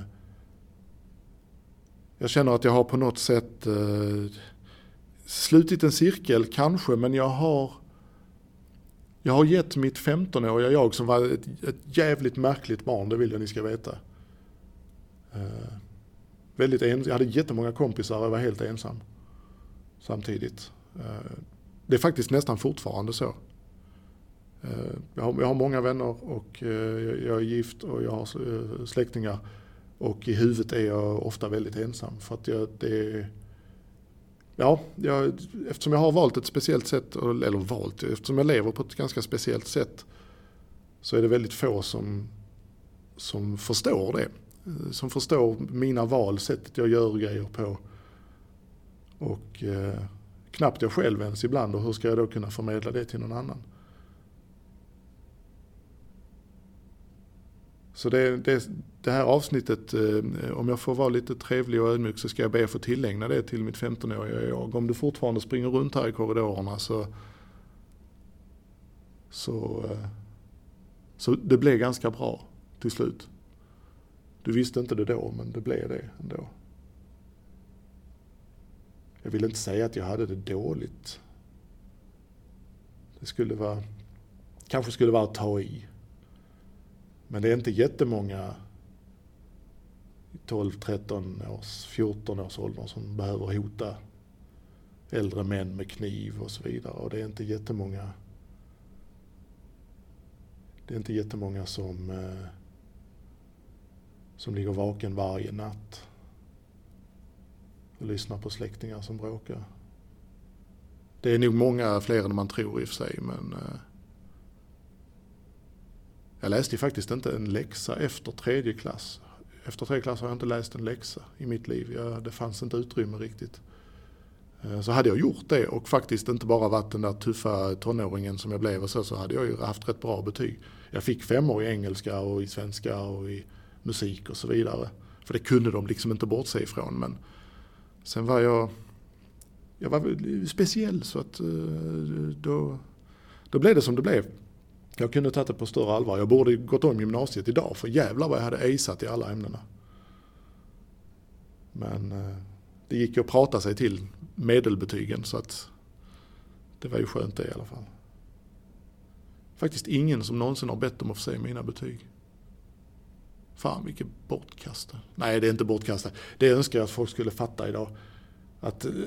jag känner att jag har på något sätt eh, slutit en cirkel kanske. Men jag har, jag har gett mitt femtonåriga jag som var ett, ett jävligt märkligt barn. Det vill jag ni ska veta. Uh, väldigt ens- jag hade jättemånga kompisar och jag var helt ensam samtidigt. Uh, det är faktiskt nästan fortfarande så. Jag har, jag har många vänner och jag är gift och jag har släktingar. Och i huvudet är jag ofta väldigt ensam. För att jag, det, ja, jag, eftersom jag har valt ett speciellt sätt, eller valt, eftersom jag lever på ett ganska speciellt sätt, så är det väldigt få som, som förstår det. Som förstår mina val, sättet jag gör grejer på. Och eh, knappt jag själv ens ibland. Och hur ska jag då kunna förmedla det till någon annan? Så det, det, det här avsnittet, eh, om jag får vara lite trevlig och ödmjuk, så ska jag be att få tillägna det till mitt femtonåriga jag. Om du fortfarande springer runt här i korridorerna så, så, eh, så det blev ganska bra till slut. Du visste inte det då, men det blev det ändå. Jag vill inte säga att jag hade det dåligt. Det skulle vara, kanske skulle vara att ta i. Men det är inte jättemånga tolv, tretton års, fjorton års ålder som behöver hota äldre män med kniv och så vidare. Och det är inte jättemånga, det är inte jättemånga som, eh, som ligger vaken varje natt och lyssnar på släktingar som bråkar. Det är nog många fler än man tror i och för sig, men eh, jag läste ju faktiskt inte en läxa efter tredje klass. Efter tredje klass har jag inte läst en läxa i mitt liv. Jag, det fanns inte utrymme riktigt. Så hade jag gjort det och faktiskt inte bara varit den där tuffa tonåringen som jag blev och så, så hade jag ju haft rätt bra betyg. Jag fick fem år i engelska och i svenska och i musik och så vidare. För det kunde de liksom inte bortse ifrån. Men sen var jag, jag var speciell, så att då, då blev det som det blev. Jag kunde ta det på större allvar. Jag borde gått om gymnasiet idag, för jävlar vad jag hade aceat i alla ämnena. Men eh, det gick ju att prata sig till medelbetygen, så att det var ju skönt det i alla fall. Faktiskt ingen som någonsin har bett om att få se mina betyg. Fan, vilket bortkastande. Nej, det är inte bortkastande. Det önskar jag att folk skulle fatta idag. Att eh,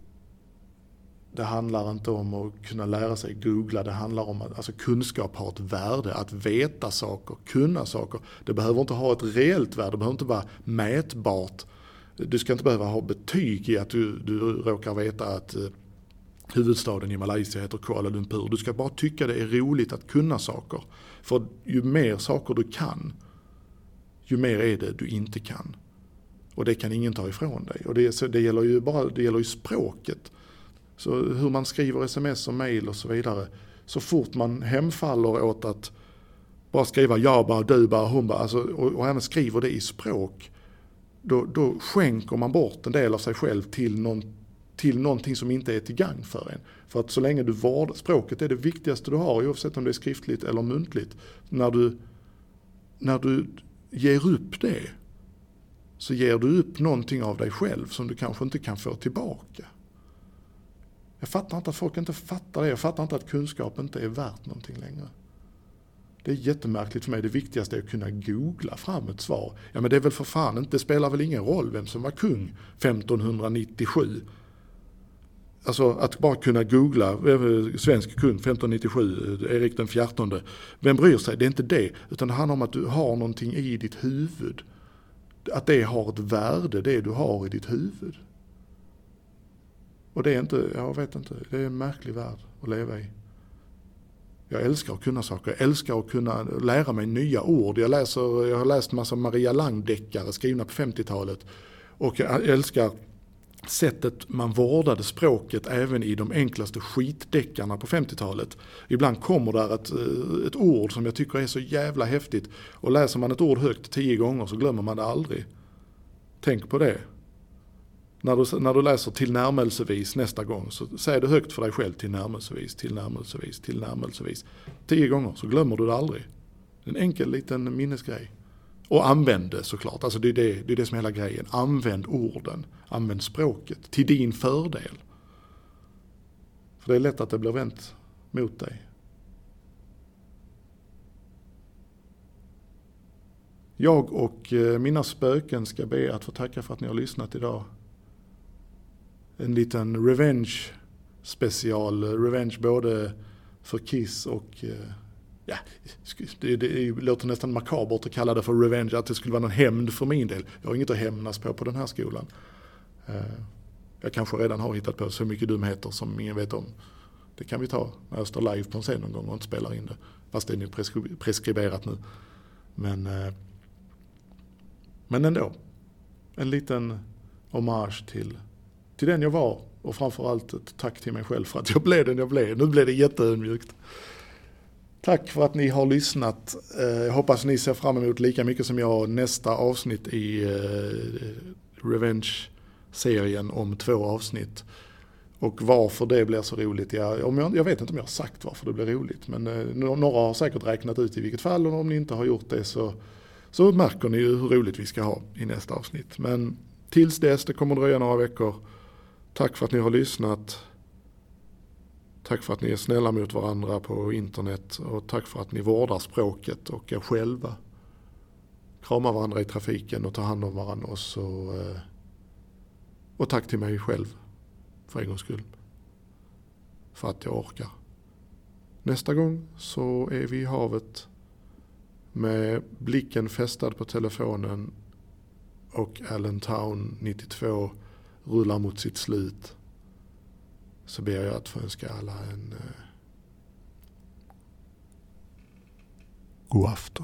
det handlar inte om att kunna lära sig googla. Det handlar om att alltså, kunskap har ett värde. Att veta saker, kunna saker. Det behöver inte ha ett reellt värde. Det behöver inte vara mätbart. Du ska inte behöva ha betyg i att du, du råkar veta att eh, huvudstaden i Malaysia heter Kuala Lumpur. Du ska bara tycka det är roligt att kunna saker. För ju mer saker du kan, ju mer är det du inte kan. Och det kan ingen ta ifrån dig. Och det, så det gäller ju bara det gäller ju språket. Så hur man skriver sms och mejl och så vidare. Så fort man hemfaller åt att bara skriva jag bara, du bara, hon bara. Alltså, och, och även skriver det i språk. Då, då skänker man bort en del av sig själv till, någon, till någonting som inte är till gagn för en. För att så länge du vårdar, språket är det viktigaste du har, oavsett om det är skriftligt eller muntligt. När du, när du ger upp det, så ger du upp någonting av dig själv som du kanske inte kan få tillbaka. Jag fattar inte att folk inte fattar det. Jag fattar inte att kunskap inte är värt någonting längre. Det är jättemärkligt för mig. Det viktigaste är att kunna googla fram ett svar. Ja, men det är väl för fan inte. Det spelar väl ingen roll vem som var kung femtonhundranittiosju. Alltså att bara kunna googla svensk kung femtonhundranittiosju, Erik den fjärtonde. Vem bryr sig? Det är inte det. Utan det handlar om att du har någonting i ditt huvud. Att det har ett värde, det du har i ditt huvud. Och det är inte, jag vet inte, det är en märklig värld att leva i. Jag älskar att kunna saker, jag älskar att kunna lära mig nya ord. Jag, läser, jag har läst en massa Maria Lang-deckare skrivna på femtiotalet. Och jag älskar sättet man vårdade språket även i de enklaste skitdeckarna på femtiotalet. Ibland kommer där ett, ett ord som jag tycker är så jävla häftigt. Och läser man ett ord högt tio gånger så glömmer man det aldrig. Tänk på det. När du, när du läser tillnärmelsevis nästa gång, så säg det högt för dig själv, tillnärmelsevis, tillnärmelsevis, tillnärmelsevis. Tio gånger så glömmer du det aldrig. En enkel liten minnesgrej. Och använd det såklart. Alltså det är det, det är det som är hela grejen. Använd orden, använd språket till din fördel. För det är lätt att det blir vänt mot dig. Jag och mina spöken ska be att få tacka för att ni har lyssnat idag. En liten revenge special, revenge både för Kiss och ja, det, det låter nästan makabert att kalla det för revenge, att det skulle vara någon hämnd för min del. Jag har inget att hämnas på på den här skolan. Jag kanske redan har hittat på så mycket dumheter som ingen vet om. Det kan vi ta när jag står live på en scen någon gång och inte spelar in det. Fast det är nu preskri- preskriberat nu. Men, men ändå. En liten hommage till, till den jag var. Och framförallt ett tack till mig själv för att jag blev den jag blev. Nu blev det jätteödmjukt. Tack för att ni har lyssnat. Jag hoppas ni ser fram emot lika mycket som jag nästa avsnitt i Revenge-serien om två avsnitt. Och varför det blir så roligt, jag, om jag, jag vet inte om jag har sagt varför det blir roligt. Men eh, några har säkert räknat ut i vilket fall, och om ni inte har gjort det så, så märker ni ju hur roligt vi ska ha i nästa avsnitt. Men tills dess, det kommer dröja några veckor. Tack för att ni har lyssnat. Tack för att ni är snälla mot varandra på internet. Och tack för att ni vårdar språket och er själva. Kramar varandra i trafiken och tar hand om varandra. Och, så, eh, och tack till mig själv. För en gångs skull. För att jag orkar. Nästa gång så är vi i havet. Med blicken fästad på telefonen. Och Allentown nittiotvå rullar mot sitt slut. Så ber jag att få önska alla en eh, god afton.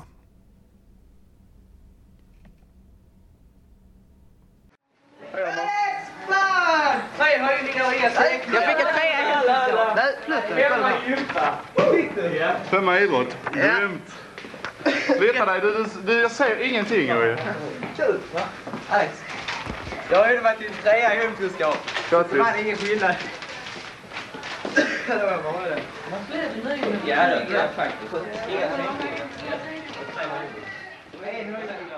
Tre höjningar och ersättning. Jag fick en trea. Nej, sluta. Femma idrott. Grymt. Leta dig, du, du, jag ser ingenting. Kul, va? Alex. Jag har ju varit i trea i hemkunskap. Det var ingen skillnad. Det var bara det. Man blev nöjd med det. Ja, det är faktiskt. Inga tänkningar.